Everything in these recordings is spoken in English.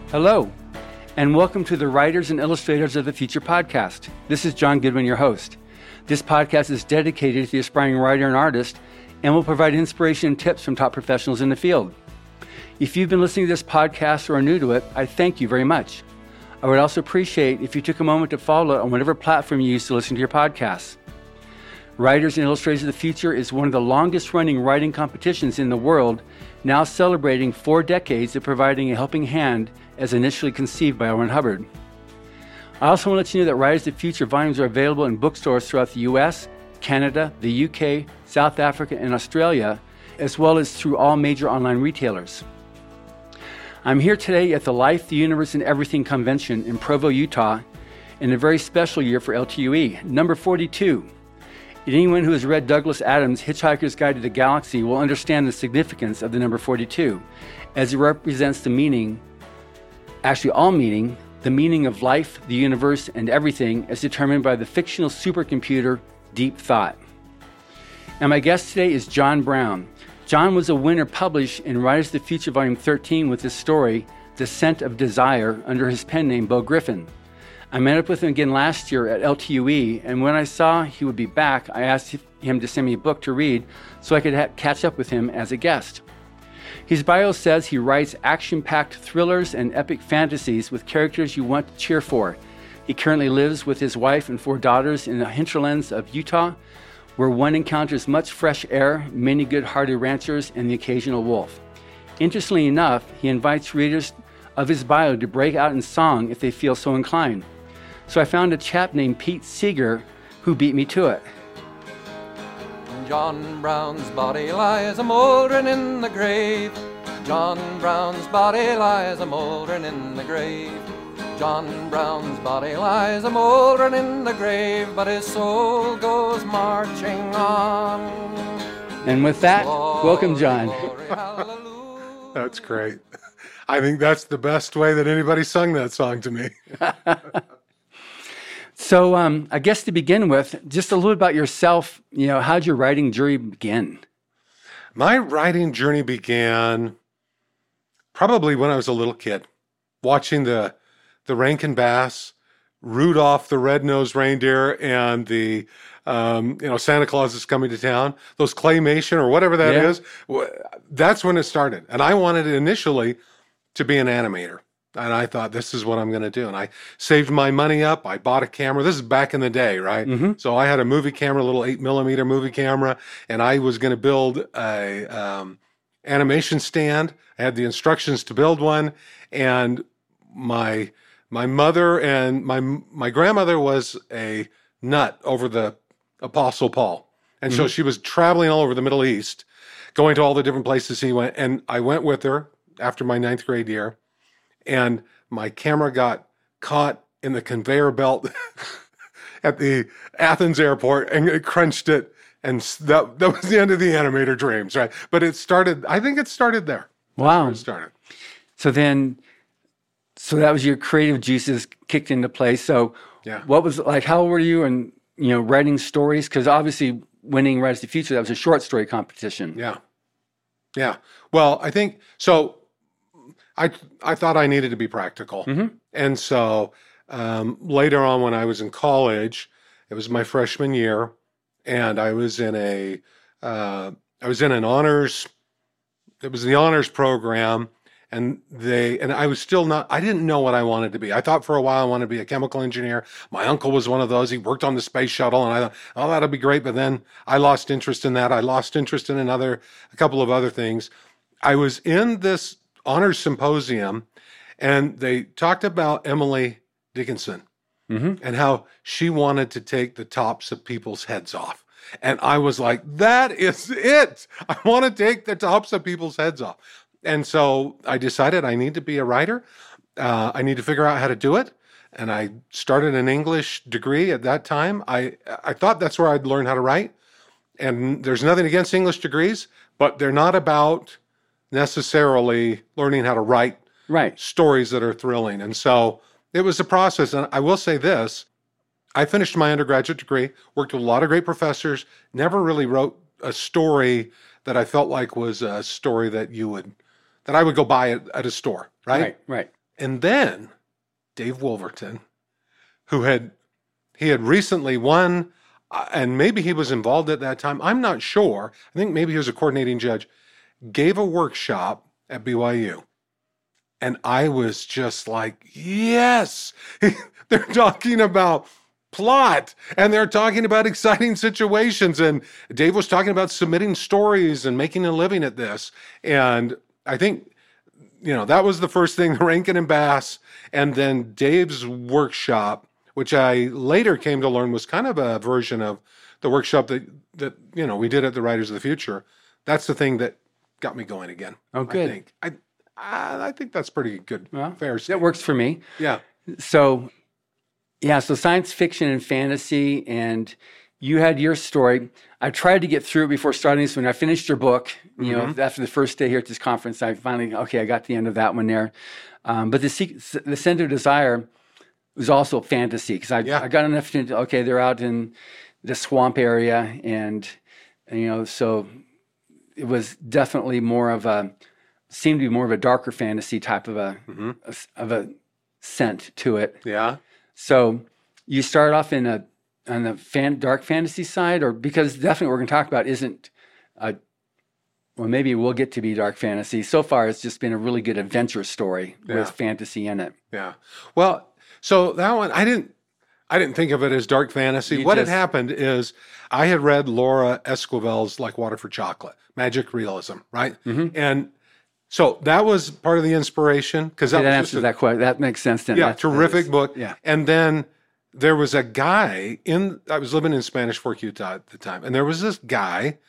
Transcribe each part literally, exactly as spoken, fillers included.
Hello, and welcome to the Writers and Illustrators of the Future podcast. This is John Goodwin, your host. This podcast is dedicated to the aspiring writer and artist and will provide inspiration and tips from top professionals in the field. If you've been listening to this podcast or are new to it, I thank you very much. I would also appreciate if you took a moment to follow it on whatever platform you use to listen to your podcasts. Writers and Illustrators of the Future is one of the longest running writing competitions in the world, now celebrating four decades of providing a helping hand as initially conceived by L. Ron Hubbard. I also want to let you know that Writers of the Future volumes are available in bookstores throughout the U S, Canada, the U K, South Africa, and Australia, as well as through all major online retailers. I'm here today at the Life, the Universe, and Everything Convention in Provo, Utah, in a very special year for L T U E, number forty-two. Anyone who has read Douglas Adams' Hitchhiker's Guide to the Galaxy will understand the significance of the number forty-two, as it represents the meaning, actually all meaning, the meaning of life, the universe, and everything as determined by the fictional supercomputer Deep Thought. And my guest today is John Brown. John was a winner published in Writers of the Future Volume thirteen with his story, Descent of Desire, under his pen name, Beau Griffin. I met up with him again last year at L T U E, and when I saw he would be back, I asked him to send me a book to read so I could ha- catch up with him as a guest. His bio says he writes action-packed thrillers and epic fantasies with characters you want to cheer for. He currently lives with his wife and four daughters in the hinterlands of Utah, where one encounters much fresh air, many good-hearted ranchers, and the occasional wolf. Interestingly enough, he invites readers of his bio to break out in song if they feel so inclined. So I found a chap named Pete Seeger who beat me to it. John Brown's body lies a mouldering in the grave. John Brown's body lies a mouldering in the grave. John Brown's body lies a mouldering in the grave, but his soul goes marching on. And with that, Glory, welcome, John. Hallelujah. That's great. I think that's the best way that anybody sung that song to me. So um, I guess to begin with, just a little about yourself. You know, how'd your writing journey begin? My writing journey began probably when I was a little kid, watching the the Rankin Bass, Rudolph the Red-Nosed Reindeer, and the um, you know Santa Claus is Coming to Town. Those claymation or whatever that Yeah. is. That's when it started, and I wanted initially to be an animator. And I thought, this is what I'm going to do. And I saved my money up. I bought a camera. This is back in the day, right? Mm-hmm. So I had a movie camera, a little eight millimeter movie camera, and I was going to build a um, animation stand. I had the instructions to build one, and my my mother and my my grandmother was a nut over the Apostle Paul, and Mm-hmm. so she was traveling all over the Middle East, going to all the different places he went, and I went with her after my ninth grade year. And my camera got caught in the conveyor belt at the Athens airport, and it crunched it. And that that was the end of the animator dreams, right? But it started, I think it started there. That's Wow. where it started. So then, so that was your creative juices kicked into place. So Yeah. what was it like, how old were you and, you know, writing stories? Because obviously winning Writers of the Future, that was a short story competition. Yeah. Yeah. Well, I think, so I I thought I needed to be practical. Mm-hmm. And so um, later on when I was in college, it was my freshman year, and I was in a, uh, I was in an honors, it was the honors program, and they, and I was still not, I didn't know what I wanted to be. I thought for a while I wanted to be a chemical engineer. My uncle was one of those. He worked on the space shuttle, and I thought, oh, that'll be great. But then I lost interest in that. I lost interest in another, a couple of other things. I was in this honors symposium, and they talked about Emily Dickinson Mm-hmm. and how she wanted to take the tops of people's heads off. And I was like, that is it. I want to take the tops of people's heads off. And so I decided I need to be a writer. Uh, I need to figure out how to do it. And I started an English degree at that time. I, I thought that's where I'd learn how to write. And there's nothing against English degrees, but they're not about necessarily learning how to write Right. stories that are thrilling. And so it was a process. And I will say this, I finished my undergraduate degree, worked with a lot of great professors, never really wrote a story that I felt like was a story that you would, that I would go buy at, at a store, right? Right. Right. And then Dave Wolverton, who had, he had recently won, uh, and maybe he was involved at that time. I'm not sure. I think maybe he was a coordinating judge, gave a workshop at B Y U. And I was just like, yes, they're talking about plot and they're talking about exciting situations. And Dave was talking about submitting stories and making a living at this. And I think, you know, that was the first thing, Rankin and Bass. And then Dave's workshop, which I later came to learn was kind of a version of the workshop that, that you know, we did at the Writers of the Future. That's the thing that got me going again. Oh, good. I think. I, I think that's pretty good. Well, fair that works for me. Yeah. So, yeah, so science fiction and fantasy, and you had your story. I tried to get through it before starting this. When I finished your book, you mm-hmm. know, after the first day here at this conference, I finally, okay, I got the end of that one there. Um, but the the Scent of Desire was also fantasy because I, yeah. I got enough to, okay, they're out in the swamp area, and, and you know, so it was definitely more of a, seemed to be more of a darker fantasy type of a, mm-hmm. a of a scent to it. Yeah. So you start off in a on the fan, dark fantasy side, or because definitely what we're going to talk about isn't a, well, maybe we'll get to be dark fantasy. So far, it's just been a really good adventure story yeah. with fantasy in it. Yeah. Well, so that one I didn't I didn't think of it as dark fantasy. You what just, had happened is I had read Laura Esquivel's Like Water for Chocolate, magic realism, right? Mm-hmm. And so that was part of the inspiration because that, yeah, that was answers a, that question. That makes sense. Then. Yeah, That's, terrific is, book. Yeah, and then there was a guy in. I was living in Spanish Fork, Utah at the time, and there was this guy.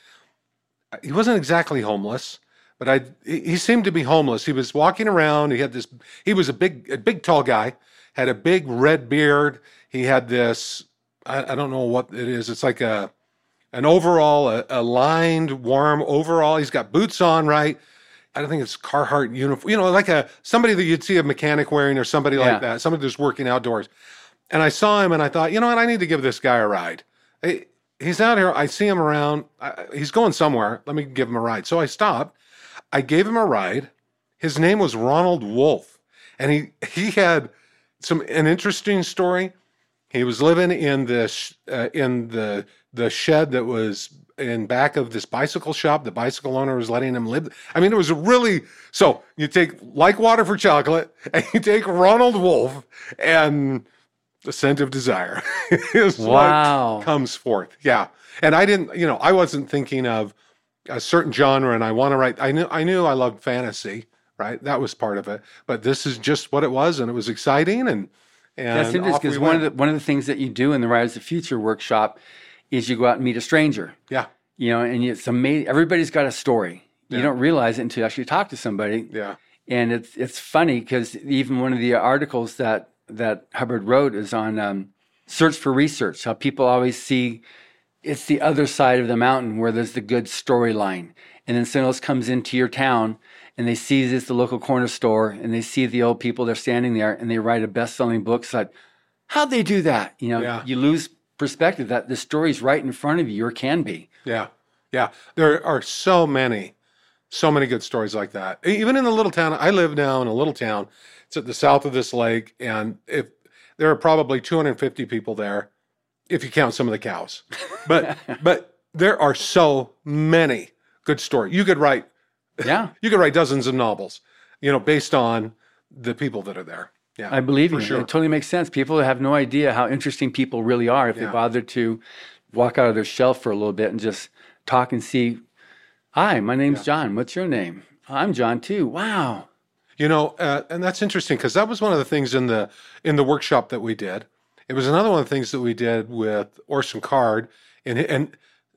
He wasn't exactly homeless, but I. He seemed to be homeless. He was walking around. He had this. He was a big, a big, tall guy. Had a big red beard. He had this. I, I don't know what it is. It's like a, an overall, a, a lined, warm overall. He's got boots on, right? I don't think it's Carhartt uniform, you know, like a somebody that you'd see a mechanic wearing or somebody yeah. like that, somebody that's working outdoors. And I saw him and I thought, you know what, I need to give this guy a ride. He, he's out here. I see him around. I, he's going somewhere. Let me give him a ride. So I stopped. I gave him a ride. His name was Ronald Wolf. And he, he had some an interesting story. He was living in this uh, in the the shed that was in back of this bicycle shop. The bicycle owner was letting him live. I mean, it was a really, so you take Like Water for Chocolate and you take Ronald Wolf and The Scent of Desire is wow. what comes forth. Yeah. And I didn't, you know, I wasn't thinking of a certain genre and I want to write, I knew, I knew I loved fantasy, right? That was part of it, but this is just what it was. And it was exciting. And, and that's interesting because one of the, one of the things that you do in the Writers of the Future workshop is you go out and meet a stranger. Yeah. You know, and it's amazing. Everybody's got a story. You Yeah. don't realize it until you actually talk to somebody. Yeah. And it's it's funny because even one of the articles that, that Hubbard wrote is on um, search for research, how people always see it's the other side of the mountain where there's the good storyline. And then someone else comes into your town and they see this, the local corner store, and they see the old people, they're standing there and they write a best-selling book. It's like, how'd they do that? You know, Yeah. you lose perspective that the story's right in front of you or can be. Yeah. Yeah. There are so many, so many good stories like that. Even in the little town, I live now in a little town. It's at the south of this lake. And if there are probably two hundred fifty people there, if you count some of the cows, but, but there are so many good stories. You could write, Yeah. you could write dozens of novels, you know, based on the people that are there. Yeah. I believe for you. sure. It totally makes sense. People have no idea how interesting people really are if Yeah. they bother to walk out of their shell for a little bit and just talk and see, hi, my name's Yeah. John. What's your name? I'm John too. Wow. You know, uh, and that's interesting because that was one of the things in the in the workshop that we did. It was another one of the things that we did with Orson Card, and and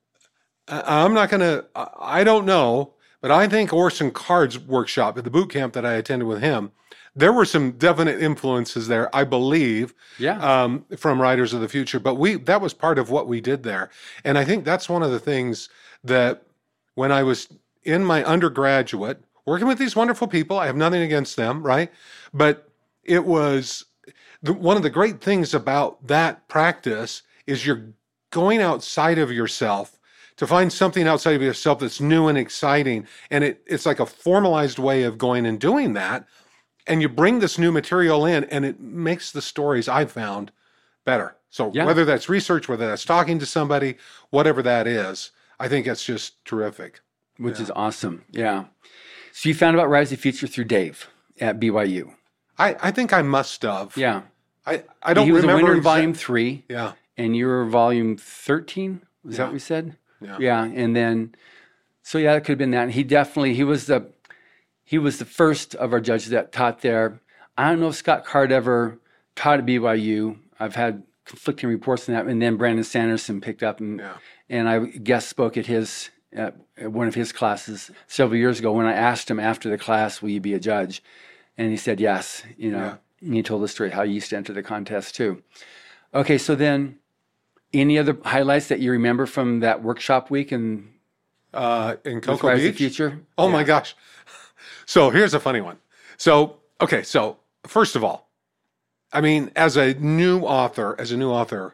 I- I'm not going to, I don't know, but I think Orson Card's workshop at the boot camp that I attended with him, there were some definite influences there, I believe, Yeah. um, from Writers of the Future. But we that was part of what we did there, and I think that's one of the things that when I was in my undergraduate, working with these wonderful people, I have nothing against them, right? But it was the, one of the great things about that practice is you're going outside of yourself to find something outside of yourself that's new and exciting. And it, it's like a formalized way of going and doing that. and you bring this new material in, and it makes the stories I've found better. So Yeah. whether that's research, whether that's talking to somebody, whatever that is, I think it's just terrific. Which is awesome. Yeah. So you found about Rise of the Future through Dave at B Y U. I, I think I must have. Yeah. I, I don't He was a remember. winner in exa- volume three, Yeah. and you were volume thirteen. Was that Yeah. what we said? Yeah. Yeah. And then, so yeah, it could have been that. And he definitely, he was the, he was the first of our judges that taught there. I don't know if Scott Card ever taught at B Y U. I've had conflicting reports on that. And then Brandon Sanderson picked up and, Yeah. and I guest spoke at his, at, at one of his classes several years ago when I asked him after the class, will you be a judge? And he said, yes, you know, Yeah. and he told the story how he used to enter the contest too. Okay. So then any other highlights that you remember from that workshop week and Uh, in with Cocoa Rise of the Beach. Future? Oh Yeah. my gosh. So here's a funny one. So, okay. So first of all, I mean, as a new author, as a new author,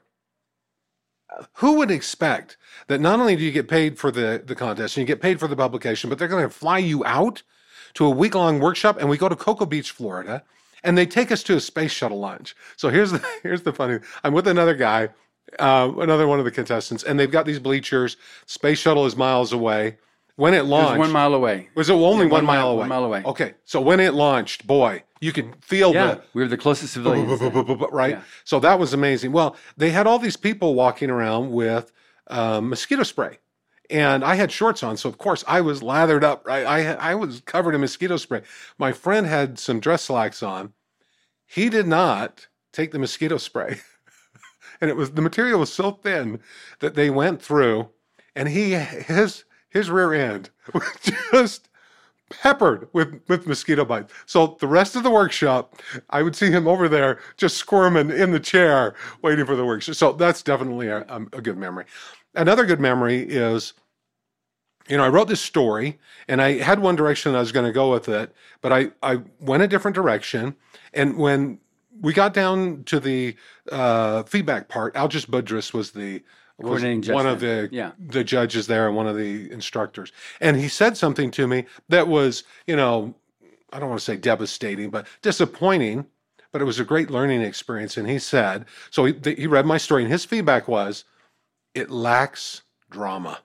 who would expect that not only do you get paid for the, the contest and you get paid for the publication, but they're going to fly you out to a week long workshop, and we go to Cocoa Beach, Florida, and they take us to a space shuttle launch. So here's the, here's the funny, I'm with another guy, uh, another one of the contestants, and they've got these bleachers. Space shuttle is miles away. When it It was launched, one mile away. was it only Yeah, one, one mile mile- away? one mile away. Okay, so when it launched, boy, you could feel Yeah. the We were the closest civilians. right. Yeah. So that was amazing. Well, they had all these people walking around with um, mosquito spray, and I had shorts on, so of course I was lathered up. Right, I I was covered in mosquito spray. My friend had some dress slacks on. He did not take the mosquito spray, and it was the material was so thin that they went through, and he his his rear end was just peppered with, with mosquito bites. So the rest of the workshop, I would see him over there just squirming in the chair waiting for the workshop. So that's definitely a, a good memory. Another good memory is, you know, I wrote this story and I had one direction I was going to go with it, but I, I went a different direction. And when we got down to the uh, feedback part, Algis Budrus was the was Coordinating judge one of then. the Yeah. the judges there and one of the instructors. And he said something to me that was, you know, I don't want to say devastating, but disappointing, but it was a great learning experience. And he said, so he, he read my story and his feedback was, it lacks drama.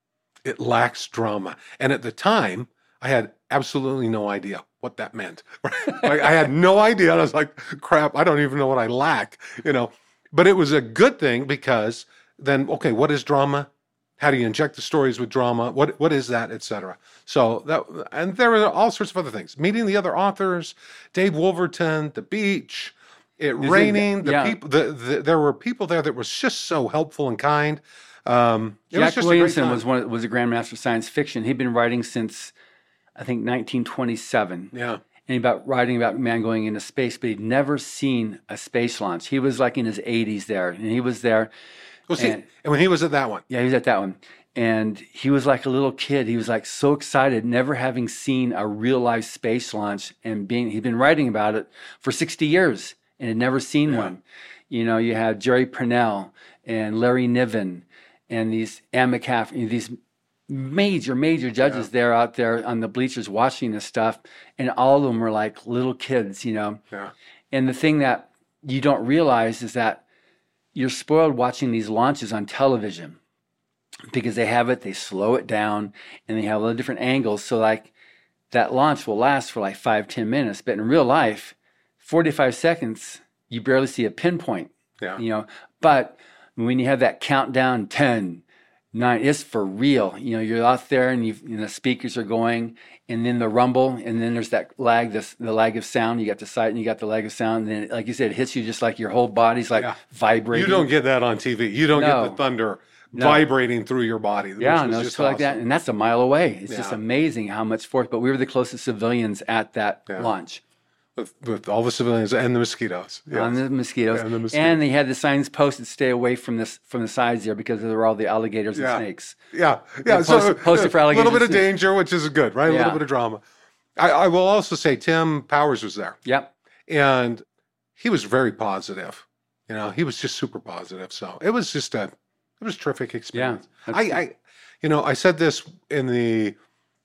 It lacks drama. And at the time, I had absolutely no idea what that meant. Like, I had no idea. And I was like, crap, I don't even know what I lack, you know. But it was a good thing because then, okay, what is drama? How do you inject the stories with drama? What what is that, et cetera? So that, and there were all sorts of other things. Meeting the other authors, Dave Wolverton, the beach, it Isn't- raining. The yeah. people, the, the there were people there that was just so helpful and kind. Um, it was Jack just Williamson a great time. was one was a grandmaster of science fiction. He'd been writing since I think nineteen twenty-seven. Yeah, And about writing about man going into space, but he'd never seen a space launch. He was like in his eighties there, and he was there. well, see, And- and when he was at that one, Yeah, he was at that one. And he was like a little kid. He was like so excited, never having seen a real life space launch, and being he'd been writing about it for sixty years and had never seen Yeah. one. You know, you had Jerry Purnell and Larry Niven and these Ann McCaffrey, these major, major judges there out there on the bleachers watching this stuff. And all of them were like little kids, you know. yeah, And the thing that you don't realize is that you're spoiled watching these launches on television because they have it, they slow it down, and they have all the different angles. So like that launch will last for like five, ten minutes. But in real life, forty-five seconds, you barely see a pinpoint, yeah, you know. But when you have that countdown, ten, nine, it's for real. You know, you're out there and, you've, and the speakers are going, and then the rumble, and then there's that lag, this, the lag of sound. You got the sight and you got the lag of sound. And then, like you said, it hits you just like your whole body's like Yeah. vibrating. You don't get that on T V. You don't No. get the thunder No. vibrating through your body. which Yeah, was no, just it's like that. awesome. And that's a mile away. It's just Yeah. amazing how much force. But we were the closest civilians at that Yeah. launch With, with all the civilians and the mosquitoes. Yes. on the mosquitoes. And the mosquitoes. And they had the signs posted, stay away from this from the sides there because there were all the alligators Yeah. and snakes. Yeah, yeah. post- so posted for a little bit alligators. of danger, which is good, right? A Yeah. little bit of drama. I, I will also say Tim Powers was there, Yep. and he was very positive. You know, he was just super positive. So it was just a, it was a terrific experience. Yeah, I, that's- I, you know, I said this in the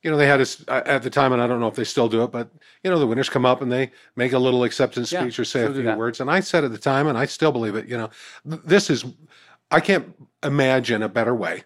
you know, they had us at the time, and I don't know if they still do it, but, you know, the winners come up and they make a little acceptance Yeah, speech or say still a do few that. words. And I said at the time, and I still believe it, you know, th- this is, I can't imagine a better way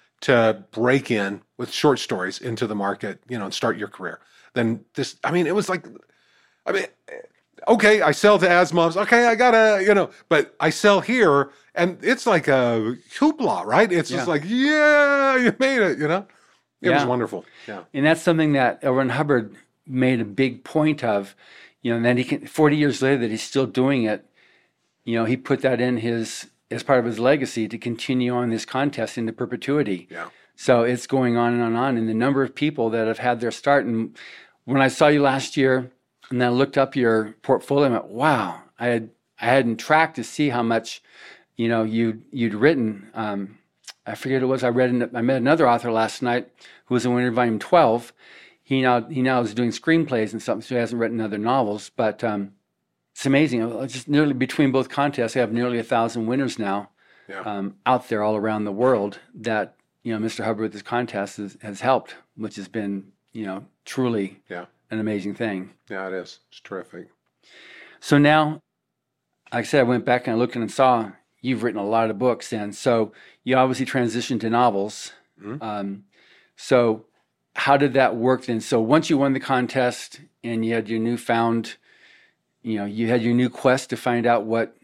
to break in with short stories into the market, you know, and start your career than this. I mean, it was like, I mean, okay, I sell to Asimov's. Okay, I gotta, you know, but I sell here, and it's like a hoopla, right? It's Yeah. just like, yeah, you made it, you know? It was Yeah. wonderful. Yeah. And that's something that L. Ron Hubbard made a big point of, you know, and then he can, forty years later that he's still doing it, you know, he put that in his, as part of his legacy to continue on this contest into perpetuity. Yeah. So it's going on and on and on. And the number of people that have had their start. And when I saw you last year and then I looked up your portfolio, I went, wow, I had, I hadn't tracked to see how much, you know, you, you'd written. Um, I forget what it was. I read, I met another author last night who was a winner of volume twelve. He now, he now is doing screenplays and something, so he hasn't written other novels, but um, it's amazing. Just nearly between both contests, I have nearly a thousand winners now Yeah. um, out there all around the world that, you know, Mister Hubbard with his contest has, has helped, which has been, you know, truly Yeah. an amazing thing. Yeah, it is. It's terrific. So now, like I said, I went back and I looked and saw you've written a lot of books, and so you obviously transitioned to novels. Mhm. Um, so how did that work then? So once you won the contest and you had your newfound, you know, you had your new quest to find out what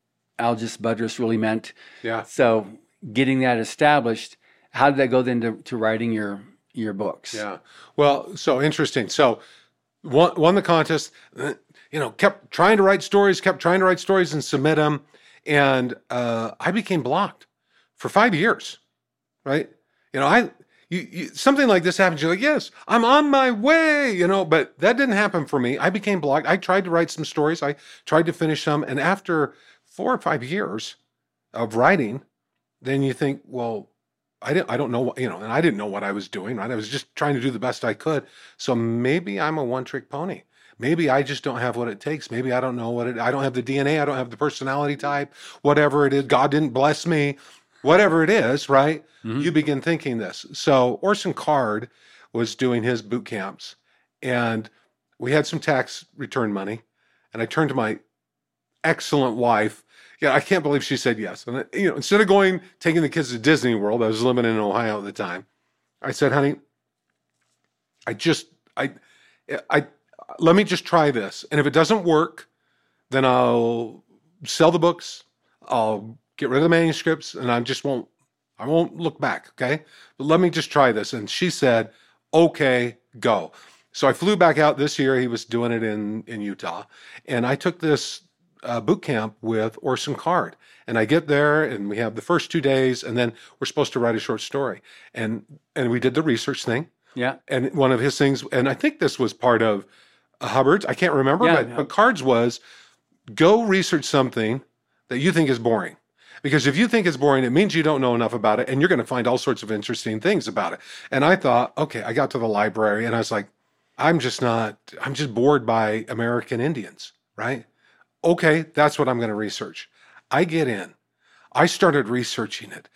Algis Budrus really meant. Yeah. So getting that established, how did that go then to, to writing your your books? Yeah. Well, so interesting. So won, won the contest, uh, you know, kept trying to write stories, kept trying to write stories and submit them. And uh, I became blocked for five years, right? You know, I, you, you, something like this happens. You're like, yes, I'm on my way, you know, but that didn't happen for me. I became blocked. I tried to write some stories. I tried to finish some. And after four or five years of writing, then you think, well, I didn't, I don't know what, you know, and I didn't know what I was doing, right? I was just trying to do the best I could. So maybe I'm a one-trick pony. Maybe I just don't have what it takes. Maybe I don't know what it, I don't have the D N A. I don't have the personality type, whatever it is. God didn't bless me, whatever it is, right? Mhm. You begin thinking this. So Orson Card was doing his boot camps and we had some tax return money. And I turned to my excellent wife. Yeah, I can't believe she said yes. And, you know, instead of going, taking the kids to Disney World, I was living in Ohio at the time. I said, honey, I just, I, I, let me just try this. And if it doesn't work, then I'll sell the books. I'll get rid of the manuscripts and I just won't, I won't look back. Okay. But let me just try this. And she said, okay, go. So I flew back out this year. He was doing it in, in Utah. And I took this uh, boot camp with Orson Card. And I get there and we have the first two days and then we're supposed to write a short story. And, and we did the research thing. Yeah. And one of his things, and I think this was part of Hubbard's, I can't remember, Yeah, but, yeah. but Card's was go research something that you think is boring. Because if you think it's boring, it means you don't know enough about it and you're going to find all sorts of interesting things about it. And I thought, okay, I got to the library and I was like, I'm just not, I'm just bored by American Indians, right? Okay, that's what I'm going to research. I get in. I started researching it.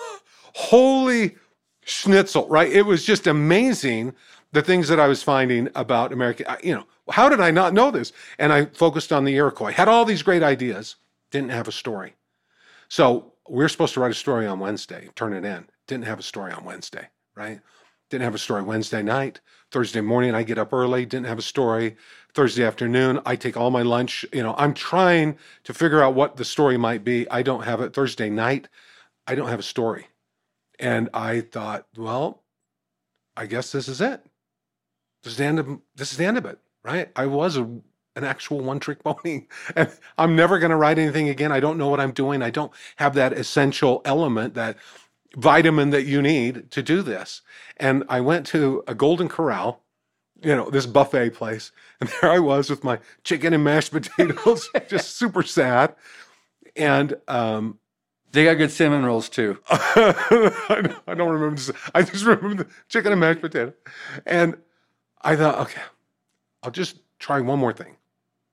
Holy schnitzel, right? It was just amazing the things that I was finding about American, you know, how did I not know this? And I focused on the Iroquois, had all these great ideas, didn't have a story. So we were supposed to write a story on Wednesday, turn it in. Didn't have a story on Wednesday, right? Didn't have a story Wednesday night. Thursday morning, I get up early, didn't have a story. Thursday afternoon, I take all my lunch. You know, I'm trying to figure out what the story might be. I don't have it. Thursday night, I don't have a story. And I thought, well, I guess this is it. This is the end of, this is the end of it, right? I was a, an actual one-trick pony. And I'm never going to write anything again. I don't know what I'm doing. I don't have that essential element, that vitamin that you need to do this. And I went to a Golden Corral, you know, this buffet place. And there I was with my chicken and mashed potatoes, just super sad. And um, They got good cinnamon rolls too. I don't I don't remember this. I just remember the chicken and mashed potato. And I thought, okay, I'll just try one more thing.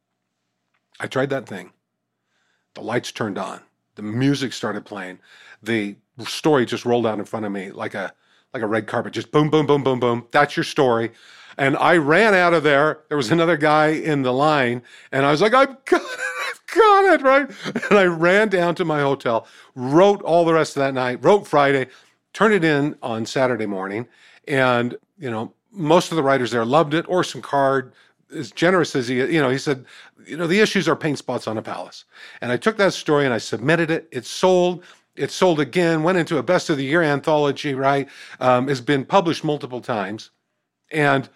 I tried that thing. The lights turned on. The music started playing. The story just rolled out in front of me like a like a red carpet, just boom, boom, boom, boom, boom. That's your story. And I ran out of there. There was another guy in the line, and I was like, I've got it, I've got it, right? And I ran down to my hotel, wrote all the rest of that night, wrote Friday, turned it in on Saturday morning. And, you know, most of the writers there loved it. Orson Card, as generous as he, you know, he said, you know, the issues are paint spots on a palace. And I took that story and I submitted it. It sold. It sold again, went into a best of the year anthology, right? Um, has been published multiple times. And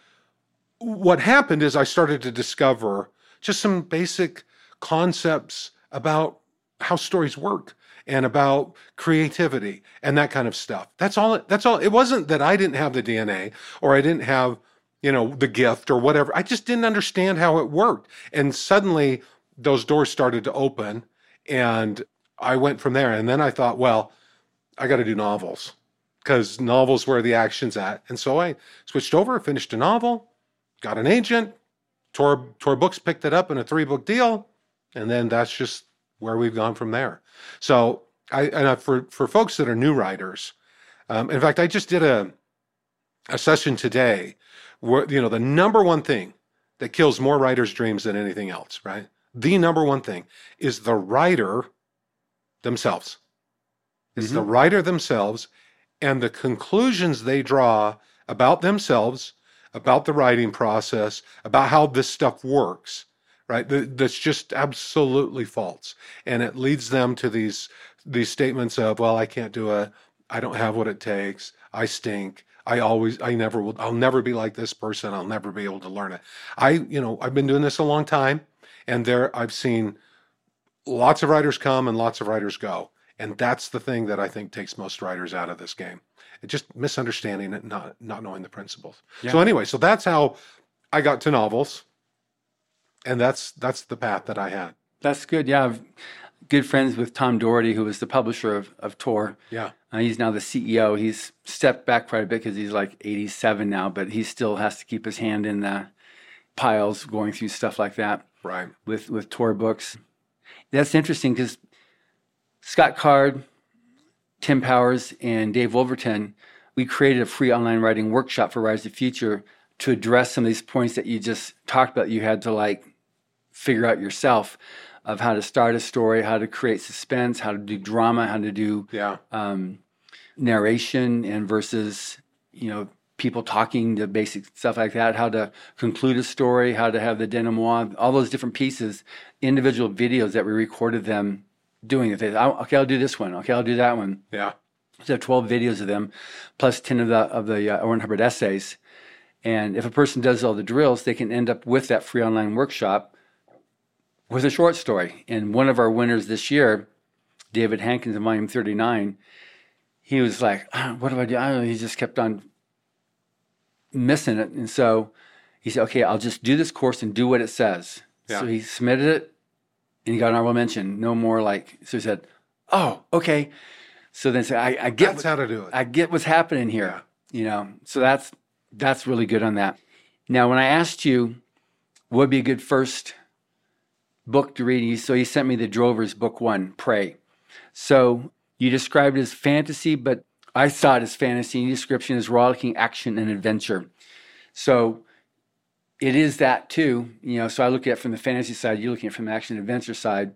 what happened is I started to discover just some basic concepts about how stories work and about creativity and that kind of stuff. That's all. It, that's all. It wasn't that I didn't have the D N A or I didn't have, you know, the gift or whatever. I just didn't understand how it worked. And suddenly those doors started to open and I went from there. And then I thought, well, I got to do novels because novels where the action's at. And so I switched over, finished a novel, got an agent, Tor, Tor Books picked it up in a three book deal. And then that's just where we've gone from there. So I, and I, for, for folks that are new writers, um, in fact, I just did a, a session today where, you know, the number one thing that kills more writers' dreams than anything else, right? The number one thing is the writer themselves. It's mm-hmm. the writer themselves and the conclusions they draw about themselves, about the writing process, about how this stuff works, right? That's just absolutely false. And it leads them to these these statements of, well, I can't do it. I don't have what it takes. I stink. I always, I never will, I'll never be like this person. I'll never be able to learn it. I, you know, I've been doing this a long time and there I've seen lots of writers come and lots of writers go. And that's the thing that I think takes most writers out of this game. It's just misunderstanding it, not not knowing the principles. Yeah. So anyway, so that's how I got to novels. And that's that's the path that I had. That's good. Yeah, I've good friends with Tom Doherty, who was the publisher of, of Tor. Yeah. Uh, he's now the C E O. He's stepped back quite a bit because he's like eighty-seven now, but he still has to keep his hand in the piles going through stuff like that. Right. With, with Tor Books. That's interesting because Scott Card, Tim Powers, and Dave Wolverton, we created a free online writing workshop for Writers of the Future to address some of these points that you just talked about. You had to like figure out yourself of how to start a story, how to create suspense, how to do drama, how to do yeah. um, narration and versus, you know, people talking, the basic stuff like that, how to conclude a story, how to have the denouement, all those different pieces, individual videos that we recorded them doing it. They, okay, I'll do this one. Okay, I'll do that one. Yeah. So twelve videos of them, plus ten of the of the uh, Owen Hubbard essays. And if a person does all the drills, they can end up with that free online workshop with a short story. And one of our winners this year, David Hankins in volume thirty-nine, he was like, oh, what do I do? I don't know. He just kept on missing it. And so he said, okay, I'll just do this course and do what it says. Yeah. So he submitted it and he got an honorable mention. No more like, so he said, oh, okay. So then say, I, I get that's what, how to do it. I get what's happening here. Yeah. You know, so that's that's really good on that. Now, when I asked you what would be a good first book to read, so you sent me the Drovers book one, Prey. So you described it as fantasy, but I saw it as fantasy. Your description is rollicking action and adventure. So it is that too. You know, so I look at it from the fantasy side, you're looking at it from the action and adventure side.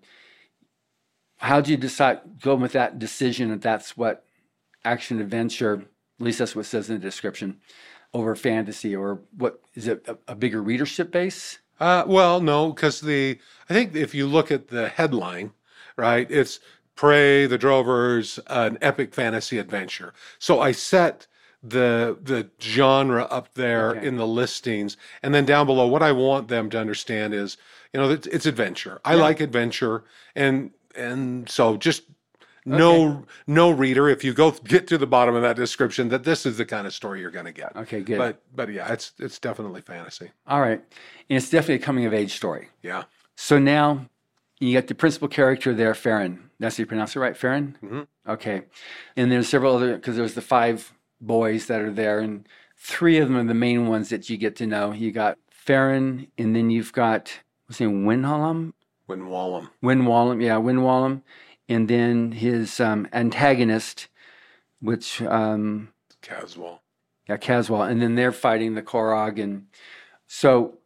How did you decide, go with that decision that that's what action adventure, at least that's what it says in the description, over fantasy, or what, is it a, a bigger readership base? Uh, well, no, because the, I think if you look at the headline, right, it's Prey, the Drovers, an epic fantasy adventure. So I set the the genre up there okay. in the listings, and then down below, what I want them to understand is, you know, it's, it's adventure. I yeah. like adventure, and and so just no okay. no reader, if you go get to the bottom of that description, that this is the kind of story you're going to get. Okay, good. But but yeah, it's it's definitely fantasy. All right, and it's definitely a coming of age story. Yeah. So now you got the principal character there, Farron. That's how you pronounce it, right? Farron? Mm-hmm. Okay. And there's several other, because there's the five boys that are there, and three of them are the main ones that you get to know. You got Farron, and then you've got, what's his name, Winhallam? Winwallum. Winwallum, yeah, Winwallum. And then his um, antagonist, which... Um, Caswell. Yeah, Caswell. And then they're fighting the Korog. And so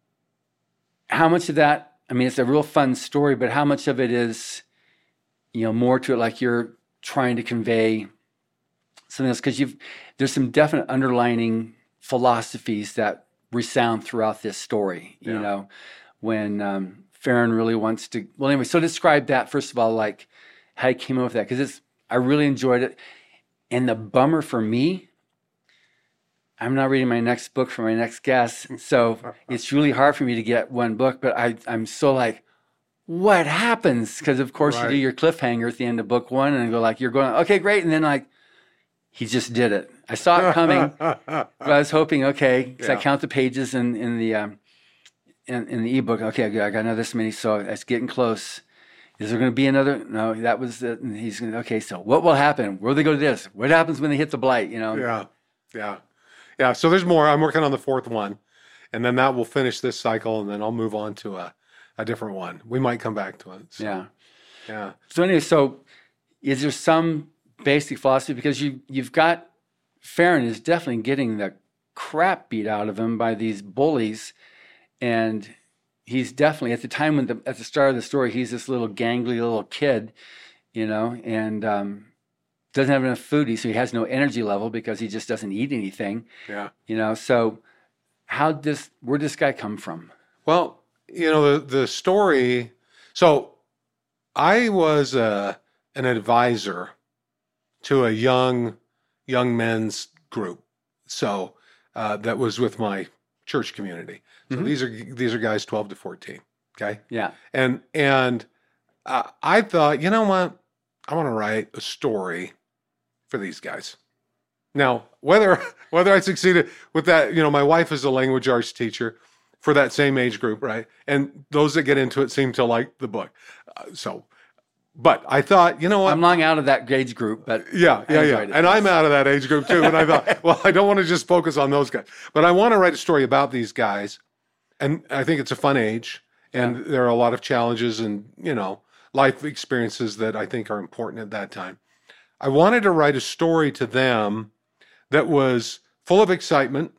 how much of that, I mean, it's a real fun story, but how much of it is, you know, more to it like you're trying to convey something else? Because you've there's some definite underlining philosophies that resound throughout this story, you Yeah. know, when um, Farron really wants to, well, anyway, so describe that, first of all, like how you came up with that, because it's, I really enjoyed it. And the bummer for me, I'm not reading my next book for my next guest, so it's really hard for me to get one book, but I, I'm so like, what happens? Because of course Right. you do your cliffhanger at the end of book one and go like, you're going, okay, great. And then like, he just did it. I saw it coming, but I was hoping, okay, because I Yeah. count the pages in, in the um, in, in the ebook. Okay, I got, I got another this many, so it's getting close. Is there going to be another? No, that was it. And he's going to, okay, so what will happen? Where do they go to this? What happens when they hit the blight, you know? Yeah, yeah, yeah. So there's more. I'm working on the fourth one, and then that will finish this cycle, and then I'll move on to a, a different one. We might come back to it. So, Yeah. yeah. So anyway, so is there some basic philosophy? Because you, you've got, Farron is definitely getting the crap beat out of him by these bullies. And he's definitely, at the time when the, at the start of the story, he's this little gangly little kid, you know, and um, doesn't have enough food, so he has no energy level because he just doesn't eat anything, Yeah. you know. So how does, where'd this guy come from? Well, you know, the, the story. So I was uh, an advisor to a young, young men's group. So uh, that was with my church community. So Mhm. these are, these are guys twelve to fourteen. Okay. Yeah. And, and uh, I thought, you know what? I want to write a story for these guys. Now, whether, whether I succeeded with that, you know, my wife is a language arts teacher for that same age group, right? And those that get into it seem to like the book. Uh, so, but I thought, you know what? I'm long out of that age group, but Yeah, I yeah, yeah. enjoyed it. And I'm out of that age group too. And I thought, well, I don't want to just focus on those guys, but I want to write a story about these guys. And I think it's a fun age, and Yeah. there are a lot of challenges and, you know, life experiences that I think are important at that time. I wanted to write a story to them that was full of excitement,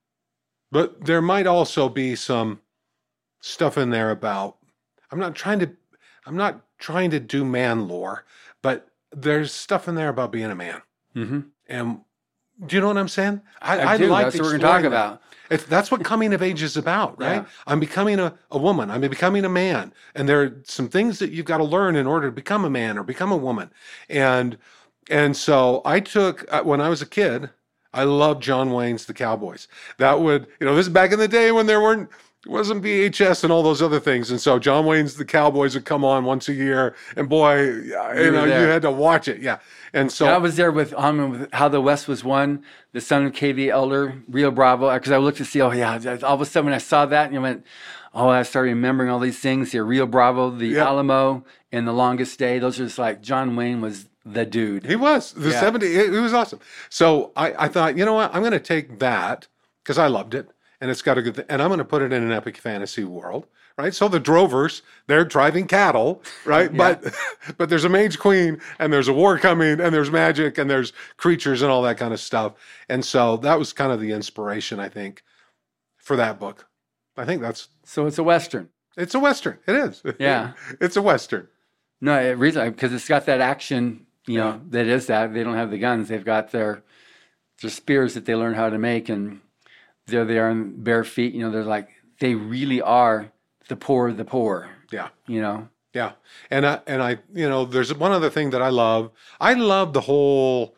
but there might also be some stuff in there about, I'm not trying to, I'm not trying to do man lore, but there's stuff in there about being a man. mm-hmm. And do you know what I'm saying? I do. That's what we're going to talk exploring that. about. It's, that's what coming of age is about, right? Yeah. I'm becoming a, a woman. I'm becoming a man. And there are some things that you've got to learn in order to become a man or become a woman. And and so I took, uh, when I was a kid, I loved John Wayne's The Cowboys. That would, you know, this is back in the day when there weren't, wasn't V H S and all those other things. And so John Wayne's The Cowboys would come on once a year. And boy, you were know, you there. had to watch it. Yeah. And so I was there with, um, with How the West Was Won, the son of K V Elder, Rio Bravo, because I looked to see, oh yeah, all of a sudden when I saw that, and you went, oh, I started remembering all these things here. Rio Bravo, the Yeah. Alamo, and The Longest Day. Those are just like, John Wayne was the dude. He was the Yeah. seventy. It, it was awesome. So I, I thought, you know what? I'm going to take that because I loved it, and it's got a good. Th- and I'm going to put it in an epic fantasy world, right? So the drovers, they're driving cattle, right? Yeah. But but there's a mage queen, and there's a war coming, and there's magic, and there's creatures, and all that kind of stuff. And so that was kind of the inspiration, I think, for that book. I think that's So it's a Western. it's a Western. It is. Yeah. It's a Western. No, it reason because it's got that action, you know, Yeah. that is that. They don't have the guns. They've got their their spears that they learn how to make, and there they are in bare feet. You know, they're like, they really are the poor of the poor, Yeah. you know? Yeah. And I, and I, you know, there's one other thing that I love. I love the whole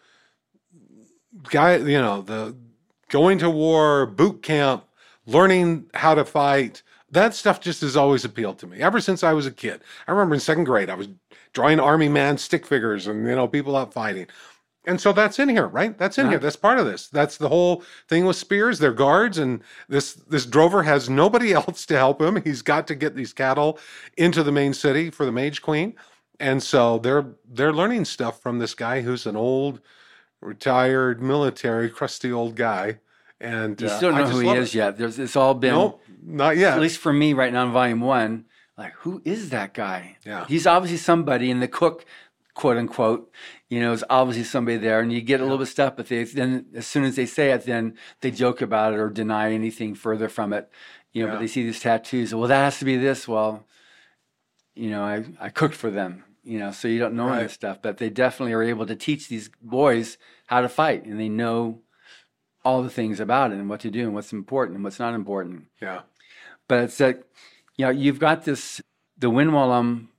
guy, you know, the going to war, boot camp, learning how to fight. That stuff just has always appealed to me ever since I was a kid. I remember in second grade, I was drawing army man stick figures and, you know, people out fighting. And so that's in here, right? That's in Yeah. here. That's part of this. That's the whole thing with spears. They're guards, and this this drover has nobody else to help him. He's got to get these cattle into the main city for the Mage Queen, and so they're they're learning stuff from this guy who's an old, retired military, crusty old guy. And You uh, still don't I know just who he love is it. yet. There's, it's all been, Nope, not yet. at least for me right now in volume one, like, who is that guy? Yeah. He's obviously somebody, and the cook quote unquote, you know, is obviously somebody there, and you get a little bit of stuff, but they then as soon as they say it, then they joke about it or deny anything further from it, you know. Yeah. But they see these tattoos. Well, that has to be this. Well, you know, I I cooked for them, you know, so you don't know Right. this stuff, but they definitely are able to teach these boys how to fight, and they know all the things about it and what to do and what's important and what's not important. Yeah. But it's like, you know, you've got this, the Winwallum,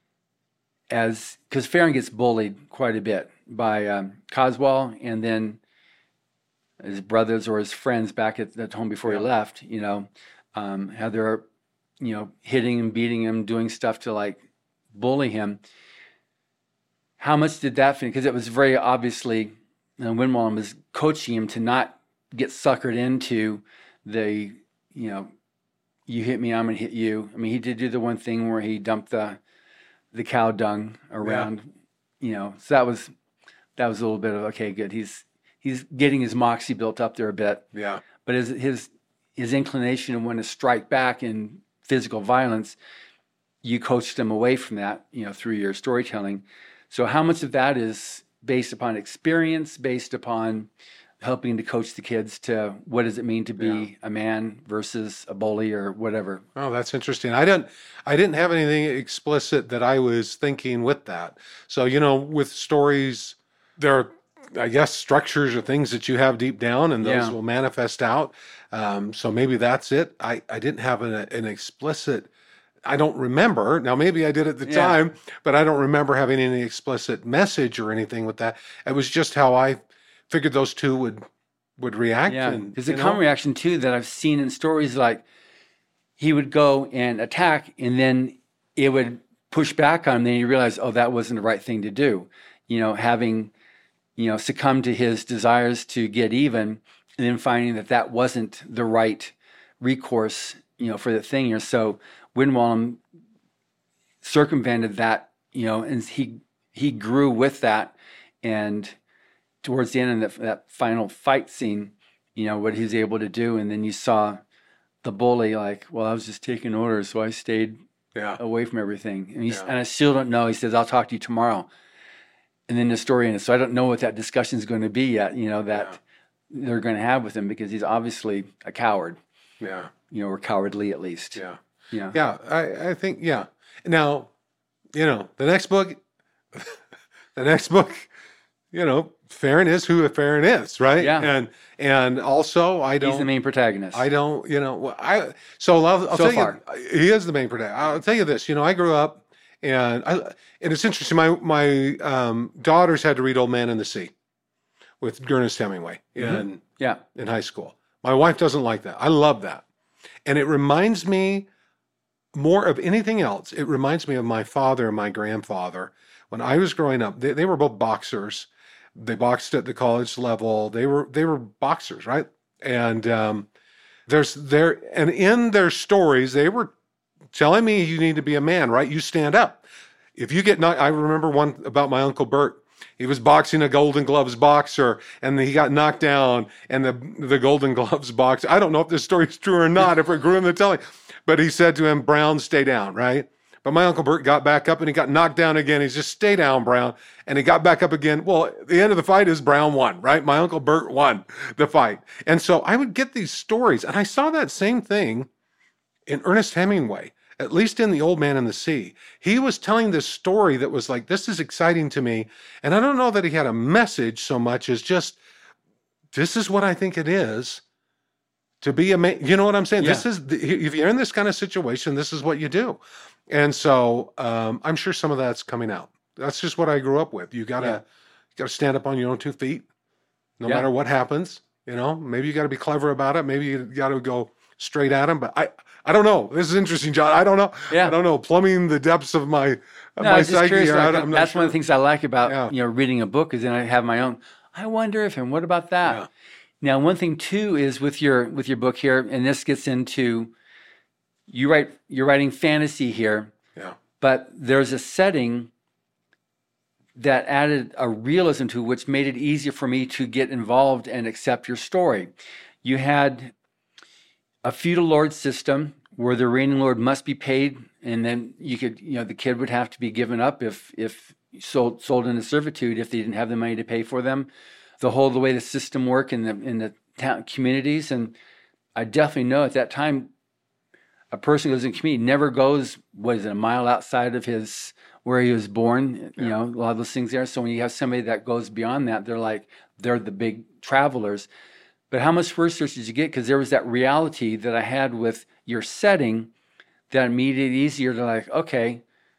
as, because Farron gets bullied quite a bit by um, Coswell, and then his brothers or his friends back at, at home before Yeah. he left, you know, um, how they're, you know, hitting him, beating him, doing stuff to like bully him. How much did that fit? Because it was very obviously, you know, Winwallum was coaching him to not get suckered into the, you know, you hit me, I'm gonna hit you. I mean, he did do the one thing where he dumped the the cow dung around, you know. So that was that was a little bit of okay, good. He's he's getting his moxie built up there a bit. Yeah. But his his his inclination to want to strike back in physical violence, you coached him away from that, you know, through your storytelling. So how much of that is based upon experience, based upon helping to coach the kids to what does it mean to be Yeah. a man versus a bully or whatever? Oh, that's interesting. I didn't I didn't have anything explicit that I was thinking with that. So, you know, with stories, there are, I guess, structures or things that you have deep down, and those Yeah. will manifest out. Um, so maybe that's it. I, I didn't have an, an explicit, I don't remember. Now, maybe I did at the Yeah. time, but I don't remember having any explicit message or anything with that. It was just how I figured those two would would react. Yeah, and there's a you know, common reaction too that I've seen in stories, like he would go and attack, and then it would push back on him. Then you realize, oh, that wasn't the right thing to do. You know, having, you know, succumbed to his desires to get even, and then finding that that wasn't the right recourse, you know, for the thing here. So Winwallum circumvented that, you know, and he he grew with that, and towards the end of that, that final fight scene, you know, what he's able to do. And then you saw the bully like, well, I was just taking orders, so I stayed yeah, away from everything. And, he's, Yeah. and I still don't know. He says, I'll talk to you tomorrow. And then the story ends. So I don't know what that discussion is going to be yet, you know, that they're going to have with him, because he's obviously a coward, yeah, you know, or cowardly at least. yeah. Yeah. Yeah, I, I think, yeah. Now, you know, the next book, the next book, you know, Farron is who Farron is, right? Yeah. And and also, I don't. He's the main protagonist. I don't, you know, well, I. So I'll, I'll So tell far. you, he is the main protagonist. I'll tell you this. You know, I grew up, and I, and it's interesting. My my um, daughters had to read Old Man and the Sea with Ernest Hemingway in yeah. in high school. My wife doesn't like that. I love that, and it reminds me more of anything else. It reminds me of my father and my grandfather when I was growing up. They, they were both boxers. They boxed at the college level. They were they were boxers, right? And um, there's there and in their stories, they were telling me you need to be a man, right? You stand up. If you get knocked, I remember one about my Uncle Bert. He was boxing a Golden Gloves boxer, and he got knocked down. And the the Golden Gloves boxer, I don't know if this story is true or not, if it grew in the telling, but he said to him, "Brown, stay down," right? But my Uncle Bert got back up and he got knocked down again. He's just, "Stay down, Brown." And he got back up again. Well, the end of the fight is Brown won, right? My Uncle Bert won the fight. And so I would get these stories, and I saw that same thing in Ernest Hemingway, at least in The Old Man and the Sea. He was telling this story that was like, this is exciting to me. And I don't know that he had a message so much as just, this is what I think it is to be a man. You know what I'm saying? Yeah. This is, the, if you're in this kind of situation, this is what you do. And so um, I'm sure some of that's coming out. That's just what I grew up with. You gotta, Yeah. you gotta stand up on your own two feet, no Yeah. matter what happens. You know, maybe you got to be clever about it. Maybe you got to go straight at him. But I, I don't know. This is interesting, John. I don't know. Yeah. I don't know. Plumbing the depths of my, of No, my I was just psyche. curious. here. Like, I, I'm not that's sure. one of the things I like about Yeah. you know reading a book, is then I have my own. I wonder if, and what about that? Yeah. Now, one thing too is with your with your book here, and this gets into you write you're writing fantasy here, Yeah. but there's a setting that added a realism to, which made it easier for me to get involved and accept your story. You had a feudal lord system where the reigning lord must be paid, and then you could, you know, the kid would have to be given up if if sold sold into servitude if they didn't have the money to pay for them. The whole the way the system worked in the in the town communities, and I definitely know at that time, a person who lives in a community never goes what is it a mile outside of his where he was born. You know, a lot of those things there. So when you have somebody that goes beyond that, they're like they're the big travelers. But how much research did you get? Because there was that reality that I had with your setting that made it easier to like, okay,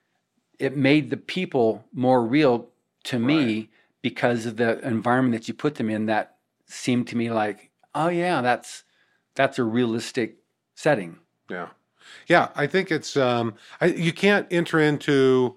it made the people more real to me Right. because of the environment that you put them in that seemed to me like, oh yeah, that's that's a realistic setting. Yeah. Yeah, I think it's, um, I, you can't enter into,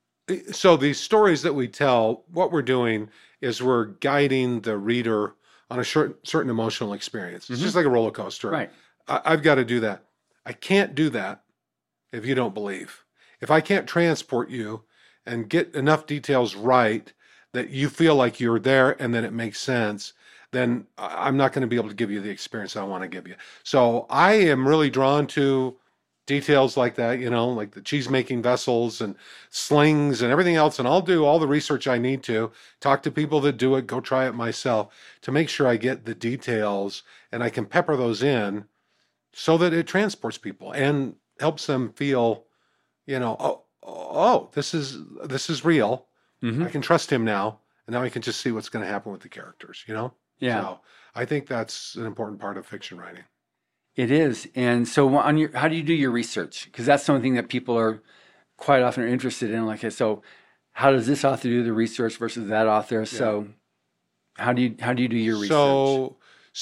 so these stories that we tell, what we're doing is we're guiding the reader on a short, certain emotional experience. It's just like a roller coaster. Right. I, I've got to do that. I can't do that if you don't believe. If I can't transport you and get enough details right that you feel like you're there and then it makes sense, then I- I'm not going to be able to give you the experience I want to give you. So I am really drawn to details like that, you know, like the cheese making vessels and slings and everything else. And I'll do all the research I need to, talk to people that do it, go try it myself to make sure I get the details and I can pepper those in so that it transports people and helps them feel, you know, oh, oh, this is, this is real. Mhm. I can trust him now. And now I can just see what's going to happen with the characters, you know? Yeah. So I think that's an important part of fiction writing. It is. And so on your, how do you do your research? Because that's something that people are quite often are interested in. Like, so how does this author do the research versus that author? So how do you, how do you do your research? So,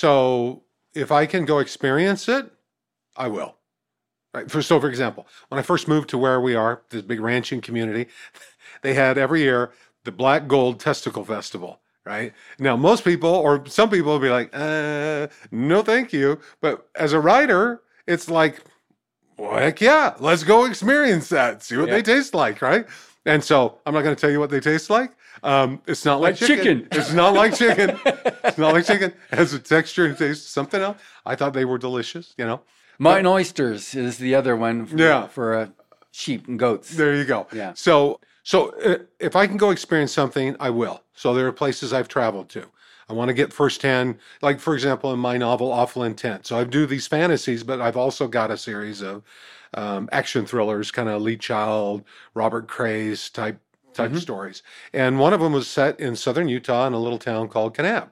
so if I can go experience it, I will. Right. For, so for example, when I first moved to where we are, this big ranching community, they had every year the Black Gold Testicle Festival. Right. Now, most people or some people will be like, uh, no, thank you. But as a writer, it's like, well, heck yeah, let's go experience that. See what Yeah. they taste like. Right. And so I'm not going to tell you what they taste like. Um, it's not like, Like chicken. It's not like chicken. It's not like chicken. It has a texture and taste something else. I thought they were delicious, you know. Mutton oysters is the other one for, Yeah. for uh, sheep and goats. There you go. Yeah. So, so uh, if I can go experience something, I will. So there are places I've traveled to. I want to get firsthand, like for example, in my novel, Awful Intent. So I do these fantasies, but I've also got a series of um, action thrillers, kind of Lee Child, Robert Craze type type stories. And one of them was set in southern Utah in a little town called Kanab.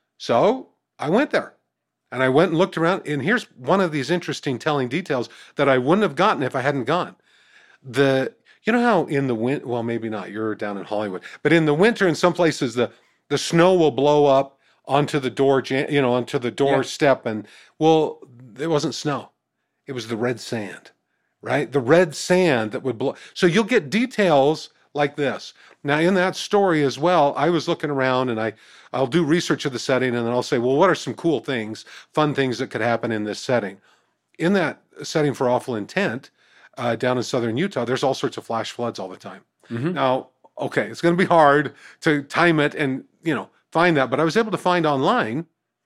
So I went there. And I went and looked around, and here's one of these interesting telling details that I wouldn't have gotten if I hadn't gone. The you know how in the winter, well, maybe not, you're down in Hollywood, but in the winter in some places the the snow will blow up onto the door, jan- you know, onto the doorstep, and well, it wasn't snow, it was the red sand, right? The red sand that would blow. So you'll get details like this. Now, in that story as well, I was looking around and I, I'll do research of the setting and then I'll say, well, what are some cool things, fun things that could happen in this setting? In that setting for Awful Intent, uh, down in southern Utah, there's all sorts of flash floods all the time. Mhm. Now, okay, it's going to be hard to time it and, you know, find that, but I was able to find online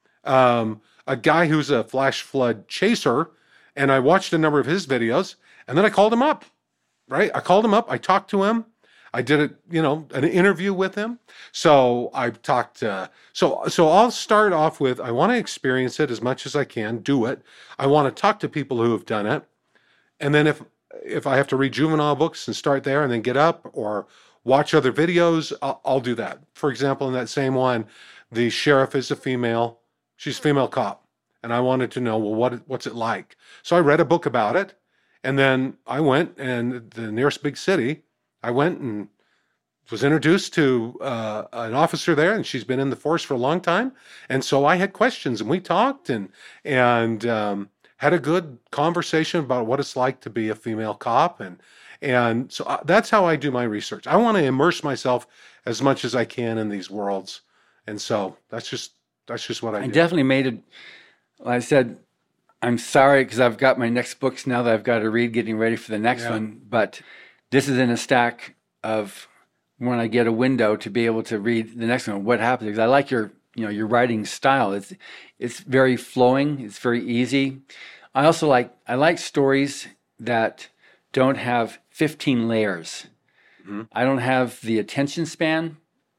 um, a guy who's a flash flood chaser, and I watched a number of his videos, and then I called him up, right? I called him up, I talked to him, I did a, you know, an interview with him. So I've talked, uh, so, so I'll start off with, I want to experience it as much as I can, do it. I want to talk to people who have done it. And then if, if I have to read juvenile books and start there and then get up or watch other videos, I'll, I'll do that. For example, in that same one, the sheriff is a female, she's a female cop. And I wanted to know, well, what, what's it like? So I read a book about it. And then I went, and the nearest big city, I went and was introduced to uh, an officer there, and she's been in the force for a long time. And so I had questions, and we talked and and um, had a good conversation about what it's like to be a female cop. And and so I, that's how I do my research. I want to immerse myself as much as I can in these worlds. And so that's just that's just what I, I do. definitely made it. Like I said, I'm sorry because I've got my next books now that I've got to read, getting ready for the next Yeah. one. But this is in a stack of when I get a window to be able to read the next one. What happens? Because I like your, you know, your writing style. It's it's very flowing. It's very easy. I also like I like stories that don't have fifteen layers. Mm-hmm. I don't have the attention span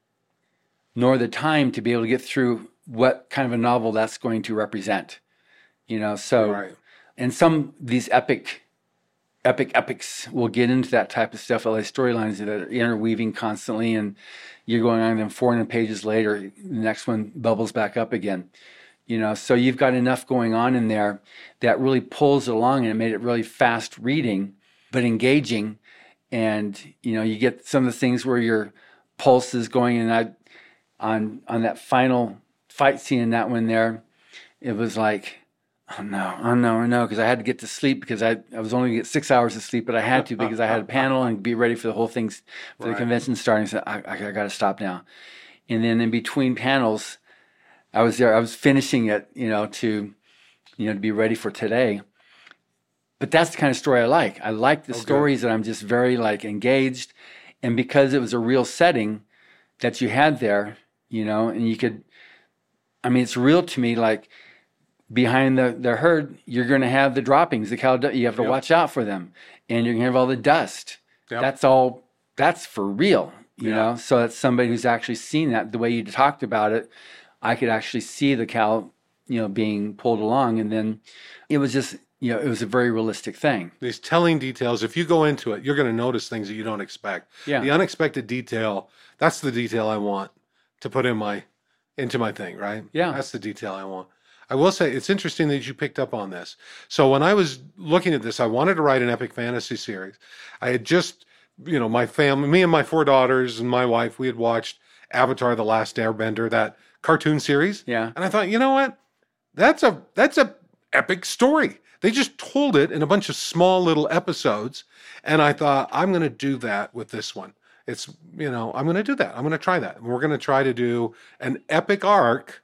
nor the time to be able to get through what kind of a novel that's going to represent. You know, so, Right. and some, these epic, epic epics will get into that type of stuff, like storylines that are interweaving constantly, and you're going on them four hundred pages later, the next one bubbles back up again. You know, so you've got enough going on in there that really pulls it along, and it made it really fast reading, but engaging. And, you know, you get some of the things where your pulse is going, and I, on, on that final fight scene in that one there, it was like, oh no, oh no, oh no, because I had to get to sleep because I, I was only going to get six hours of sleep, but I had to because I had a panel and be ready for the whole thing, for Right. the convention starting. So I, I, I got to stop now. And then in between panels, I was there, I was finishing it, you know, to, you know, to be ready for today. But that's the kind of story I like. I like the Okay. stories that I'm just very like engaged. And because it was a real setting that you had there, you know, and you could, I mean, it's real to me, like, behind the, the herd, you're going to have the droppings, the cow, you have to Yep. watch out for them. And you're going to have all the dust. Yep. That's all, that's for real, you Yeah. know? So it's somebody who's actually seen that. The way you talked about it, I could actually see the cow, you know, being pulled along. And then it was just, you know, it was a very realistic thing. These telling details, if you go into it, you're going to notice things that you don't expect. Yeah. The unexpected detail, that's the detail I want to put in my into my thing, right? Yeah. That's the detail I want. I will say it's interesting that you picked up on this. So when I was looking at this, I wanted to write an epic fantasy series. I had just, you know, my family, me and my four daughters and my wife, we had watched Avatar: The Last Airbender, that cartoon series. Yeah. And I thought, you know what? That's a that's a epic story. They just told it in a bunch of small little episodes, and I thought, I'm going to do that with this one. It's, you know, I'm going to do that. I'm going to try that. And we're going to try to do an epic arc,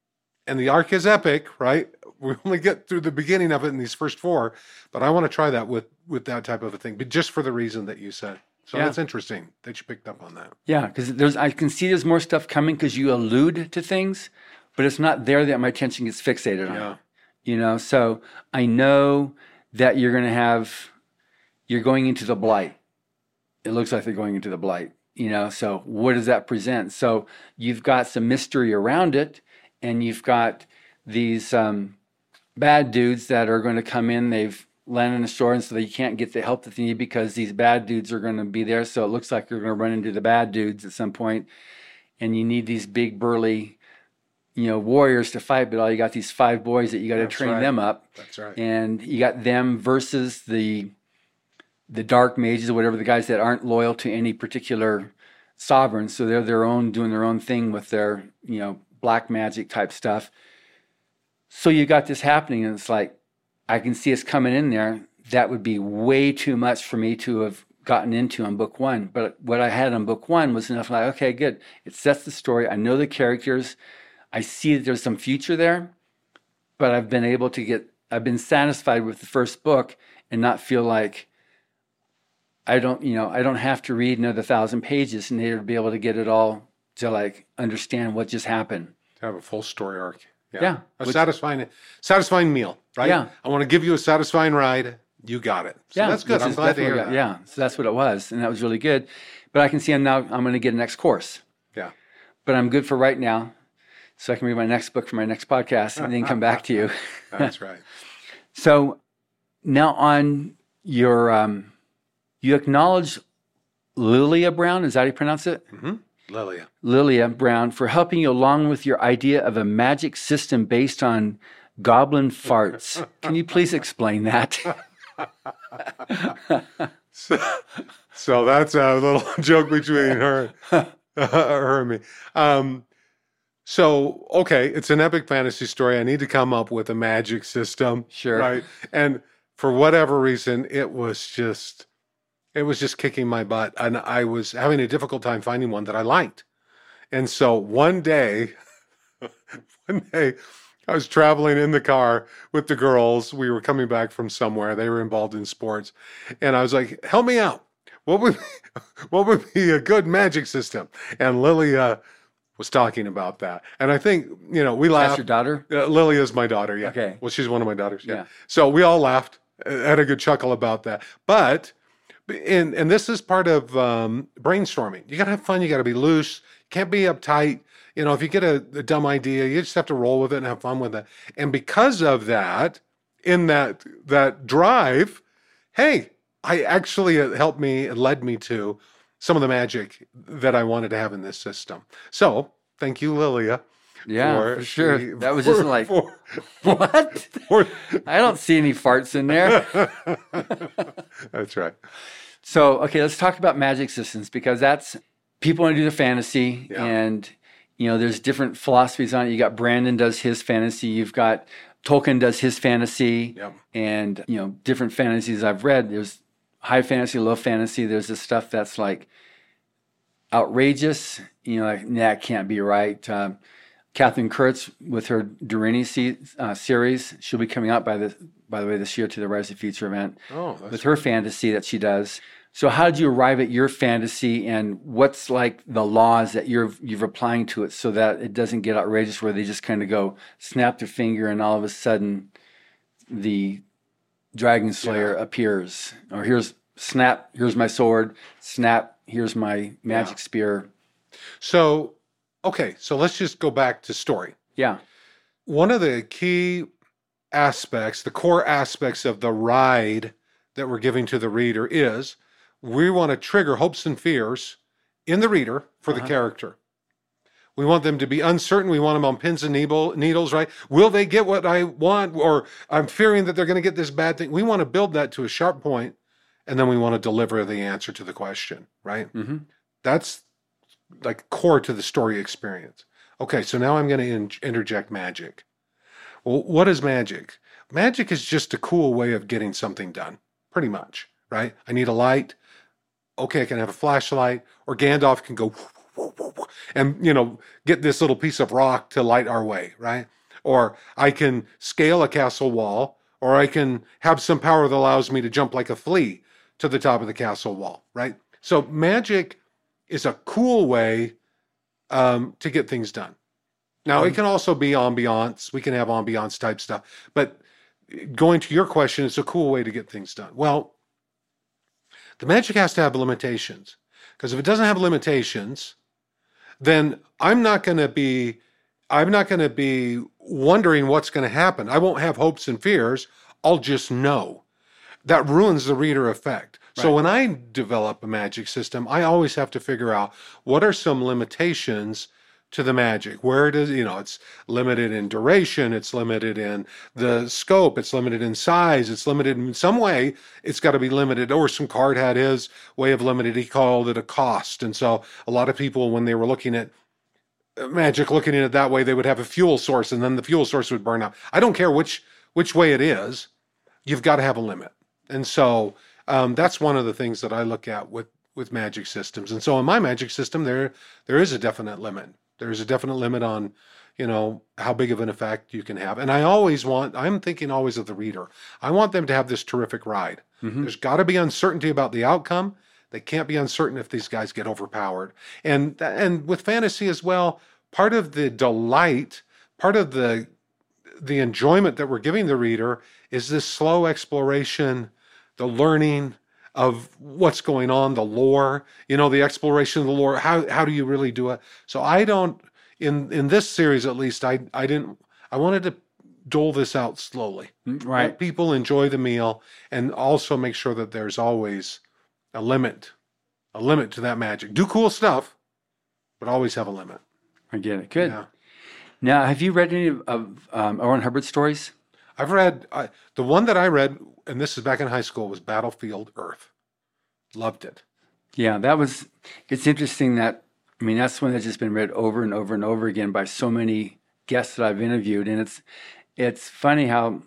and the arc is epic, right? We only get through the beginning of it in these first four, but I want to try that with with that type of a thing, but just for the reason that you said. So Yeah. that's interesting that you picked up on that. Yeah, because there's, I can see there's more stuff coming because you allude to things, but it's not there that my attention gets fixated on. Yeah. You know, so I know that you're going to have, you're going into the blight. It looks like they're going into the blight, you know, so what does that present? So you've got some mystery around it, and you've got these um, bad dudes that are going to come in. They've landed on the shore, and so they can't get the help that they need because these bad dudes are going to be there. So it looks like you're going to run into the bad dudes at some point, and you need these big burly, you know, warriors to fight, but all you got these five boys that you got to That's train right. them up. That's right. And you got them versus the the dark mages or whatever, the guys that aren't loyal to any particular sovereign. So they're their own, doing their own thing with their, you know, black magic type stuff. So you got this happening, and it's like, I can see us coming in there. That would be way too much for me to have gotten into on book one. But what I had on book one was enough, like, okay, good. It sets the story. I know the characters. I see that there's some future there, but I've been able to get, I've been satisfied with the first book and not feel like I don't, you know, I don't have to read another thousand pages in order to be able to get it all to like understand what just happened. To have a full story arc. Yeah. A Which- satisfying, satisfying meal, right? Yeah. I want to give you a satisfying ride. You got it. So that's good. which I'm is glad to hear definitely- that. Yeah, so that's what it was, and that was really good. But I can see I'm now, I'm going to get a next course. Yeah. But I'm good for right now, so I can read my next book for my next podcast and then come back to you. That's right. So now on your, um, you acknowledge Lilia Brown, is that how you pronounce it? Mm-hmm. Lilia. Lilia Brown, for helping you along with your idea of a magic system based on goblin farts. Can you please explain that? So, so that's a little joke between her, her and me. Um, so, okay, it's an epic fantasy story. I need to come up with a magic system. Sure. Right. And for whatever reason, it was just, it was just kicking my butt. And I was having a difficult time finding one that I liked. And so one day, one day, I was traveling in the car with the girls. We were coming back from somewhere. They were involved in sports. And I was like, help me out. What would be, what would be a good magic system? And Lilia was talking about that. And I think, you know, we laughed. That's your daughter? Uh, Lilia is my daughter, yeah. Okay. Well, she's one of my daughters, yeah. Yeah. So we all laughed, uh, had a good chuckle about that. But and and this is part of um, brainstorming. You got to have fun. You got to be loose. You can't be uptight. You know, if you get a, a dumb idea, you just have to roll with it and have fun with it. And because of that, in that that drive, hey, I actually it helped me, it led me to some of the magic that I wanted to have in this system. So thank you, Lilia. Yeah, for for sure. the- That was for- just like, for- what? for- I don't see any farts in there. That's right. So, okay, let's talk about magic systems, because that's, people want to do the fantasy, Yeah. and, you know, there's different philosophies on it. You got Brandon does his fantasy, you've got Tolkien does his fantasy, Yep. and, you know, different fantasies I've read. There's high fantasy, low fantasy. There's this stuff that's like outrageous, you know, like, nah, it can't be right. Um, Catherine Kurtz with her Durini se- uh, series, she'll be coming out by the by the way this year to the Rise of Future event Oh, that's with her fantasy that she does. So how did you arrive at your fantasy, and what's like the laws that you're you're applying to it so that it doesn't get outrageous where they just kind of go snap their finger and all of a sudden the Dragon Slayer Yeah. appears, or here's snap, here's my sword, snap, here's my magic Yeah. spear. So, okay, so let's just go back to story. Yeah. One of the key aspects, the core aspects of the ride that we're giving to the reader is we want to trigger hopes and fears in the reader for Uh-huh. the character. We want them to be uncertain. We want them on pins and needle, needles, right? Will they get what I want? Or I'm fearing that they're going to get this bad thing. We want to build that to a sharp point, and then we want to deliver the answer to the question, right? Mm-hmm. That's like core to the story experience. Okay, so now I'm going to in- interject magic. Well, what is magic? Magic is just a cool way of getting something done, pretty much, right? I need a light. Okay, I can have a flashlight, or Gandalf can go and, you know, get this little piece of rock to light our way, right? Or I can scale a castle wall, or I can have some power that allows me to jump like a flea to the top of the castle wall, right? So magic is a cool way um, to get things done. Now, it can also be ambiance. We can have ambiance type stuff. But going to your question, it's a cool way to get things done. Well, the magic has to have limitations. Because if it doesn't have limitations, then I'm not going to be I'm not going to be wondering what's going to happen. I won't have hopes and fears. I'll just know. That ruins the reader effect. So Right. when I develop a magic system, I always have to figure out what are some limitations to the magic. Where does, you know, it's limited in duration, it's limited in the scope, it's limited in size, it's limited in some way, it's got to be limited. Or some card had his way of limited, he called it a cost. And so a lot of people, when they were looking at magic, looking at it that way, they would have a fuel source, and then the fuel source would burn out. I don't care which which way it is, you've got to have a limit. And so um, that's one of the things that I look at with with magic systems. And so in my magic system, there there is a definite limit. There's a definite limit on, you know, how big of an effect you can have. And I always want, I'm thinking always of the reader. I want them to have this terrific ride. Mm-hmm. There's got to be uncertainty about the outcome. They can't be uncertain if these guys get overpowered. And and with fantasy as well, part of the delight, part of the the enjoyment that we're giving the reader is this slow exploration, the learning of what's going on, the lore, you know, the exploration of the lore. How how do you really do it? So I don't, in in this series at least, I I didn't, I wanted to dole this out slowly. Right. Let people enjoy the meal, and also make sure that there's always a limit, a limit to that magic. Do cool stuff, but always have a limit. I get it. Good. Yeah. Now, have you read any of, of um, Owen Hubbard's stories? I've read, I, the one that I read, and this is back in high school, was Battlefield Earth. Loved it. Yeah, that was, it's interesting that, I mean, that's one that's just been read over and over and over again by so many guests that I've interviewed. And it's, it's funny how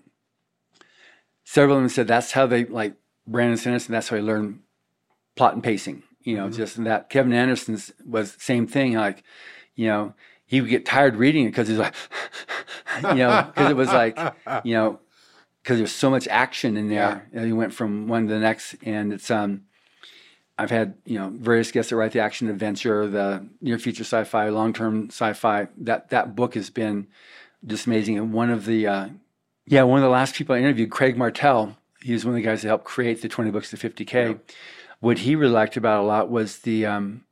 several of them said that's how they, like Brandon Sanderson, that's how he learned plot and pacing. You know, Mhm. just that. Kevin Anderson's was same thing. Like, you know, he would get tired reading it because he's like, you know, because it was like, you know, because there's so much action in there. And he went from one to the next, and it's um, I've had you know various guests that write the action adventure, the near future sci-fi, long term sci-fi. That that book has been just amazing. And one of the uh, yeah, one of the last people I interviewed, Craig Martell, he was one of the guys that helped create the twenty books to fifty K. what he really liked about it a lot was the um,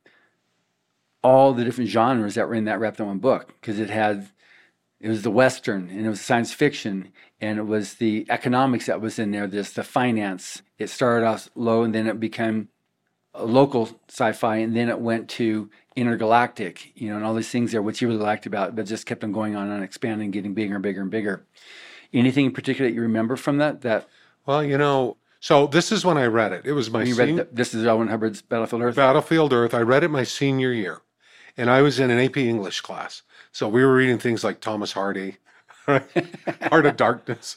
all the different genres that were in that wrapped in one book, because it had it was the Western, and it was science fiction, and it was the economics that was in there, this the finance. It started off low, and then it became a local sci-fi, and then it went to intergalactic, you know, and all these things there, which he really liked about it, but just kept on going on and expanding, getting bigger and bigger and bigger. Anything in particular that you remember from that? That Well, you know, so this is when I read it. It was my you sen- read the, this is L. Ron Hubbard's Battlefield Earth? Battlefield Earth. I read it my senior year, and I was in an A P English class. So we were reading things like Thomas Hardy, right? Heart of Darkness,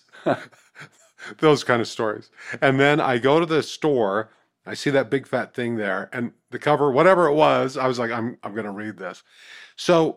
those kind of stories. And then I go to the store, I see that big fat thing there, and the cover, whatever it was, I was like, I'm I'm going to read this. So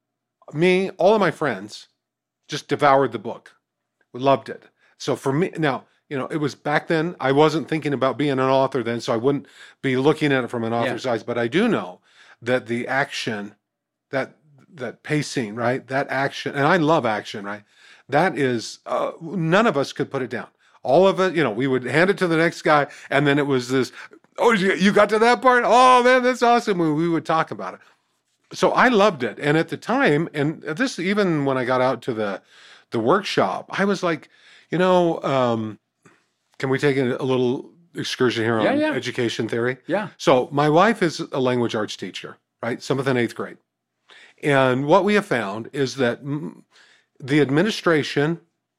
me, all of my friends just devoured the book. We loved it. So for me, now, you know, it was back then, I wasn't thinking about being an author then, so I wouldn't be looking at it from an author's Yeah. eyes, but I do know that the action, that that pacing, right? That action, and I love action, right? That is, uh, none of us could put it down. All of it, you know, we would hand it to the next guy, and then it was this, oh, you you got to that part? Oh, man, that's awesome. We, we would talk about it. So I loved it. And at the time, and this, even when I got out to the, the workshop, I was like, you know, um, can we take a, a little excursion here on Yeah, yeah. education theory? Yeah. So my wife is a language arts teacher, right? Seventh and eighth grade. And what we have found is that mm, the administration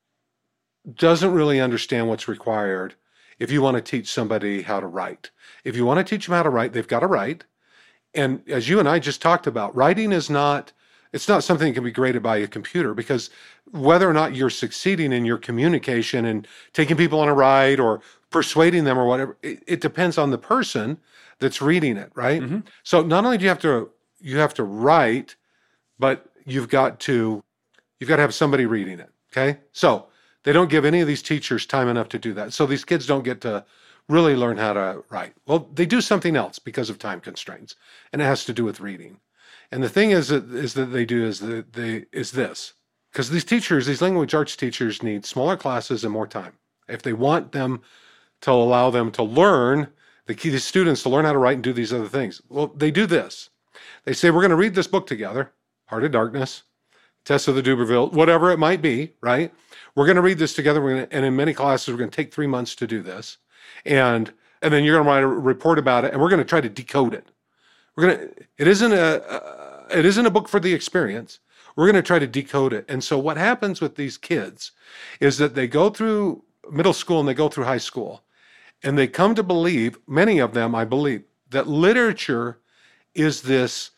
doesn't really understand what's required if you want to teach somebody how to write. If you want to teach them how to write, they've got to write. And as you and I just talked about, writing is not, it's not something that can be graded by a computer, because whether or not you're succeeding in your communication and taking people on a ride or persuading them or whatever, it, it depends on the person that's reading it, right? Mm-hmm. So not only do you have to, you have to write, but you've got to, you've got to have somebody reading it, okay? So they don't give any of these teachers time enough to do that. So these kids don't get to really learn how to write. Well, they do something else because of time constraints, and it has to do with reading. And the thing is that, is that they do is that they is this, because these teachers, these language arts teachers, need smaller classes and more time if they want them to allow them to learn, the key to students to learn how to write and do these other things. Well, they do this. They say, we're going to read this book together, Heart of Darkness, Tess of the Duberville, whatever it might be, right? We're going to read this together. We're going to, and in many classes, we're going to take three months to do this. And and then you're going to write a report about it, and we're going to try to decode it. We're going to, it isn't a, uh, it isn't a book for the experience. We're going to try to decode it. And so what happens with these kids is that they go through middle school and they go through high school, and they come to believe, many of them, I believe, that literature is this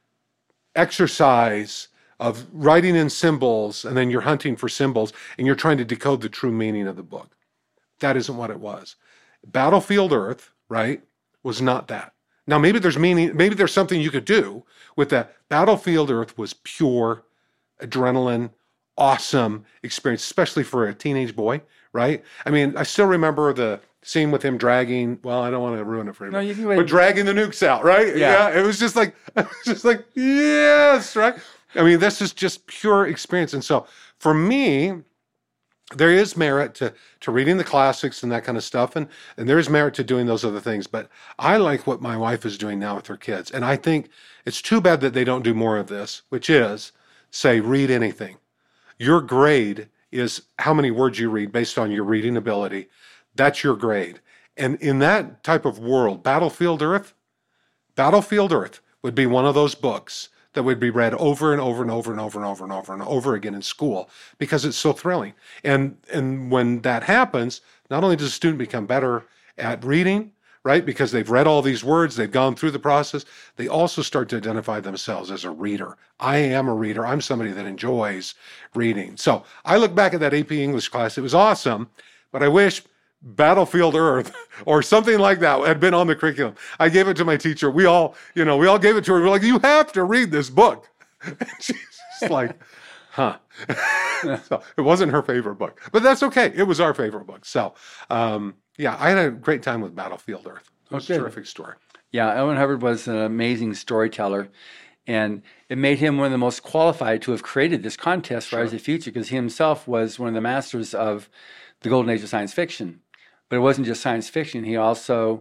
exercise of writing in symbols, and then you're hunting for symbols, and you're trying to decode the true meaning of the book. That isn't what it was. Battlefield Earth, right, was not that. Now, maybe there's meaning, maybe there's something you could do with that. Battlefield Earth was pure adrenaline, awesome experience, especially for a teenage boy, right? I mean, I still remember the scene with him dragging, well, I don't want to ruin it for him, No, you can wait. but dragging the nukes out, right? Yeah. yeah. It was just like, it was just like, yes, right? I mean, this is just pure experience. And so for me, there is merit to, to reading the classics and that kind of stuff. And, and there is merit to doing those other things. But I like what my wife is doing now with her kids. And I think it's too bad that they don't do more of this, which is say, read anything. Your grade is how many words you read based on your reading ability. That's your grade. And in that type of world, Battlefield Earth, Battlefield Earth would be one of those books that would be read over and over and over and over and over and over and over again in school because it's so thrilling. And and when that happens, not only does a student become better at reading, right, because they've read all these words, they've gone through the process, they also start to identify themselves as a reader. I am a reader. I'm somebody that enjoys reading. So I look back at that A P English class. It was awesome, but I wish Battlefield Earth or something like that had been on the curriculum. I gave it to my teacher. We all, you know, we all gave it to her. We're like, you have to read this book. And she's just like, huh. So it wasn't her favorite book, but that's okay. It was our favorite book. So, um, yeah, I had a great time with Battlefield Earth. It was Okay. a terrific story. Yeah, L. Ron Hubbard was an amazing storyteller, and it made him one of the most qualified to have created this contest for Rise of the Future, because he himself was one of the masters of the golden age of science fiction. But it wasn't just science fiction. He also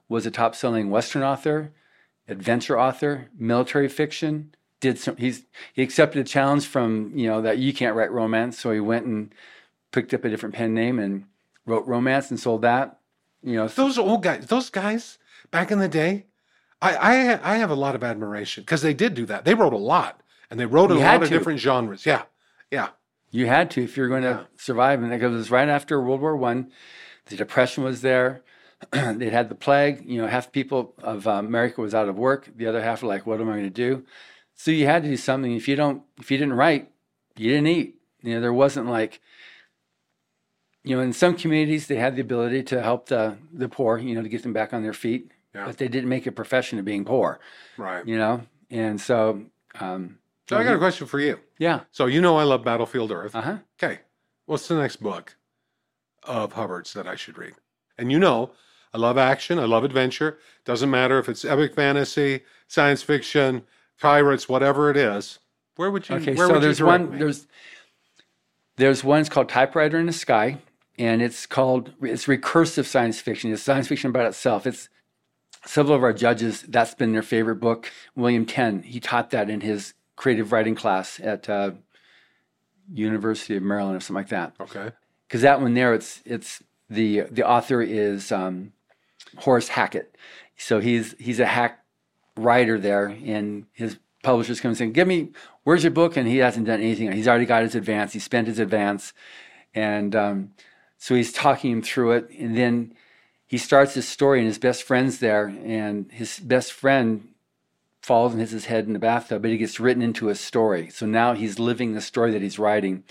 was a top-selling Western author, adventure author, military fiction. Did some he's he accepted a challenge from, you know, that you can't write romance, so he went and picked up a different pen name and wrote romance and sold that. You know, Those old guys, those guys back in the day, I I, I have a lot of admiration because they did do that. They wrote a lot, and they wrote in You a had lot of to. different genres. Yeah, yeah. you had to if you're going to Yeah. survive. And it was right after World War One. The Depression was there. They had the plague. You know, half the people of uh, America was out of work. The other half were like, "What am I going to do?" So you had to do something. If you don't, if you didn't write, you didn't eat. You know, there wasn't like, you know, in some communities they had the ability to help the the poor, you know, to get them back on their feet, Yeah. but they didn't make a profession of being poor, Right. you know. And so, um, So I got a question for you. yeah, So you know I love Battlefield Earth. uh huh. Okay. What's the next book of Hubbard's that I should read? And you know, I love action. I love adventure. Doesn't matter if it's epic fantasy, science fiction, pirates, whatever it is. Where would you? Okay, where so would you there's direct one. me? There's there's one. It's called Typewriter in the Sky, and it's called it's recursive science fiction. It's science fiction about itself. It's several of our judges. That's been their favorite book. William Tenn. He taught that in his creative writing class at uh, University of Maryland or something like that. Okay. Because that one there, it's it's the the author is um, Horace Hackett. So he's he's a hack writer there, and his publishers come and say, "Give me, where's your book?" And he hasn't done anything. He's already got his advance. He spent his advance, and um, so he's talking him through it. And then he starts his story, and his best friend's there, and his best friend falls and hits his head in the bathtub, but he gets written into a story. So now he's living the story that he's writing.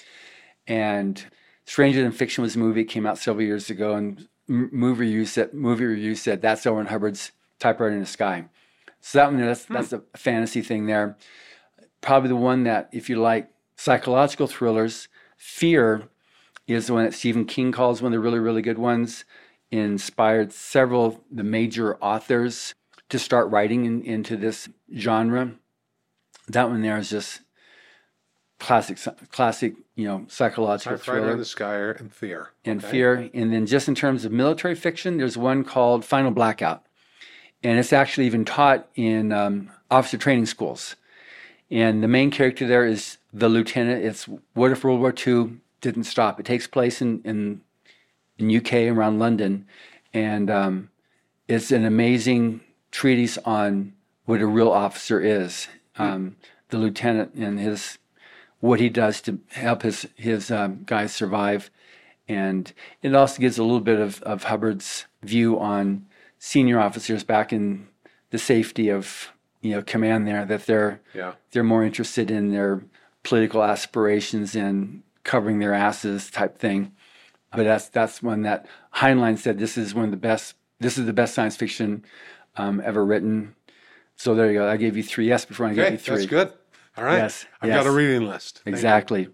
And Stranger Than Fiction was a movie. It came out several years ago, and m- movie reviews said, movie reviews said that's L. Ron Hubbard's Typewriter in the Sky. So that one, that's that's a fantasy thing there. Probably the one that, if you like psychological thrillers, Fear is the one that Stephen King calls one of the really, really good ones. Inspired several of the major authors to start writing in, into this genre. That one there is just classic, classic, you know, psychological Typewriter thriller in the Sky and Fear. and Okay. Fear. And then just in terms of military fiction, there's one called Final Blackout. And it's actually even taught in um, officer training schools. And the main character there is the lieutenant. It's what if World War Two didn't stop? It takes place in, in, in U K, around London. And um, it's an amazing treatise on what a real officer is. Um, the lieutenant and his what he does to help his his um, guys survive, and it also gives a little bit of, of Hubbard's view on senior officers back in the safety of, you know, command there, that they're Yeah. they're more interested in their political aspirations and covering their asses type thing. But that's that's one that Heinlein said this is one of the best. This is the best science fiction um, ever written. So there you go. I gave you three yes before I gave Okay, you three. that's good. All right. Yes, I've yes. got a reading list. Thank you. Exactly.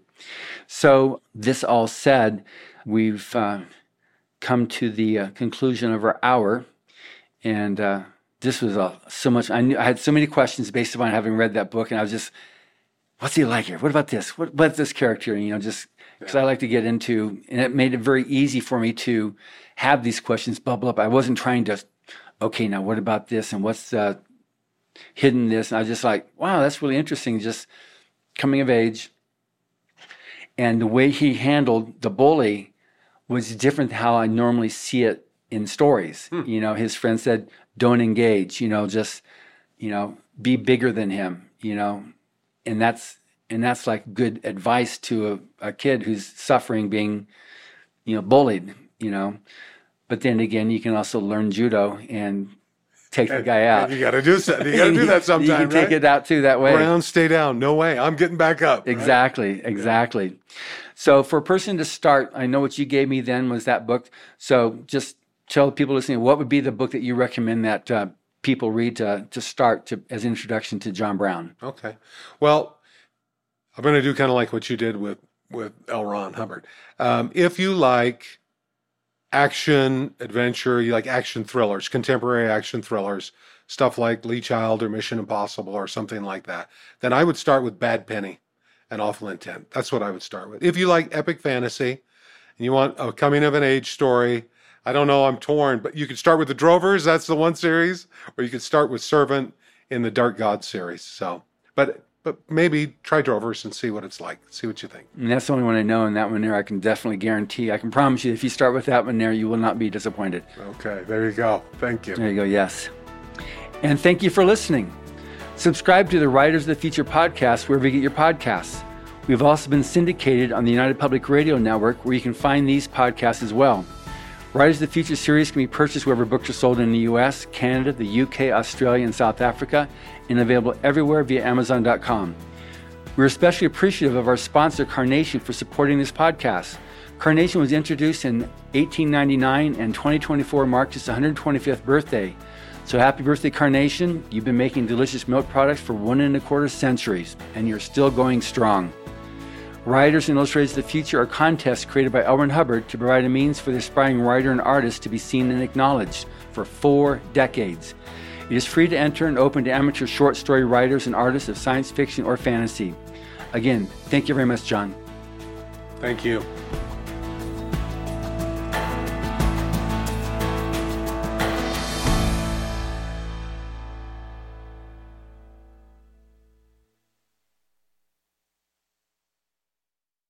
So this all said, we've uh, come to the uh, conclusion of our hour, and uh, this was uh, so much. I knew I had so many questions based upon having read that book, and I was just, what's he like here? What about this? What, what's this character? You know, just because I like to get into, and it made it very easy for me to have these questions bubble up. I wasn't trying to, okay, now what about this, and what's the hidden this? And I was just like, wow, that's really interesting. Just coming of age. And the way he handled the bully was different than how I normally see it in stories. Hmm. You know, his friend said, don't engage, you know, just, you know, be bigger than him, you know, and that's, and that's like good advice to a, a kid who's suffering being, you know, bullied, you know. But then again, you can also learn judo and take the guy out. And you got to do so. You got to do that sometime, You can take right? it out too that way. Brown, stay down. No way. I'm getting back up. right? Exactly, exactly. So for a person to start, I know what you gave me then was that book. So just tell people listening, what would be the book that you recommend that uh, people read to to start to as an introduction to John Brown? Okay. Well, I'm going to do kind of like what you did with, with L. Ron Hubbard. Um, if you like action, adventure, you like action thrillers, contemporary action thrillers, stuff like Lee Child or Mission Impossible or something like that, then I would start with Bad Penny and Awful Intent. That's what I would start with. If you like epic fantasy and you want a coming of an age story, I don't know, I'm torn, but you could start with the Drovers, that's the one series, or you could start with Servant in the Dark God series. So, but but maybe try Drovers and see what it's like. See what you think. And that's the only one I know, and that one there I can definitely guarantee. I can promise you, if you start with that one there, you will not be disappointed. Okay, there you go. Thank you. There you go, yes. And thank you for listening. Subscribe to the Writers of the Future podcast wherever you get your podcasts. We've also been syndicated on the United Public Radio Network, where you can find these podcasts as well. Writers of the Future series can be purchased wherever books are sold in the U S, Canada, the U K, Australia, and South Africa, and available everywhere via Amazon dot com. We're especially appreciative of our sponsor, Carnation, for supporting this podcast. Carnation was introduced in eighteen ninety-nine, and twenty twenty-four marked its one hundred twenty-fifth birthday. So happy birthday, Carnation. You've been making delicious milk products for one and a quarter centuries, and you're still going strong. Writers and Illustrators of the Future are contests created by L. Ron Hubbard to provide a means for the aspiring writer and artist to be seen and acknowledged for four decades. It is free to enter and open to amateur short story writers and artists of science fiction or fantasy. Again, thank you very much, John. Thank you.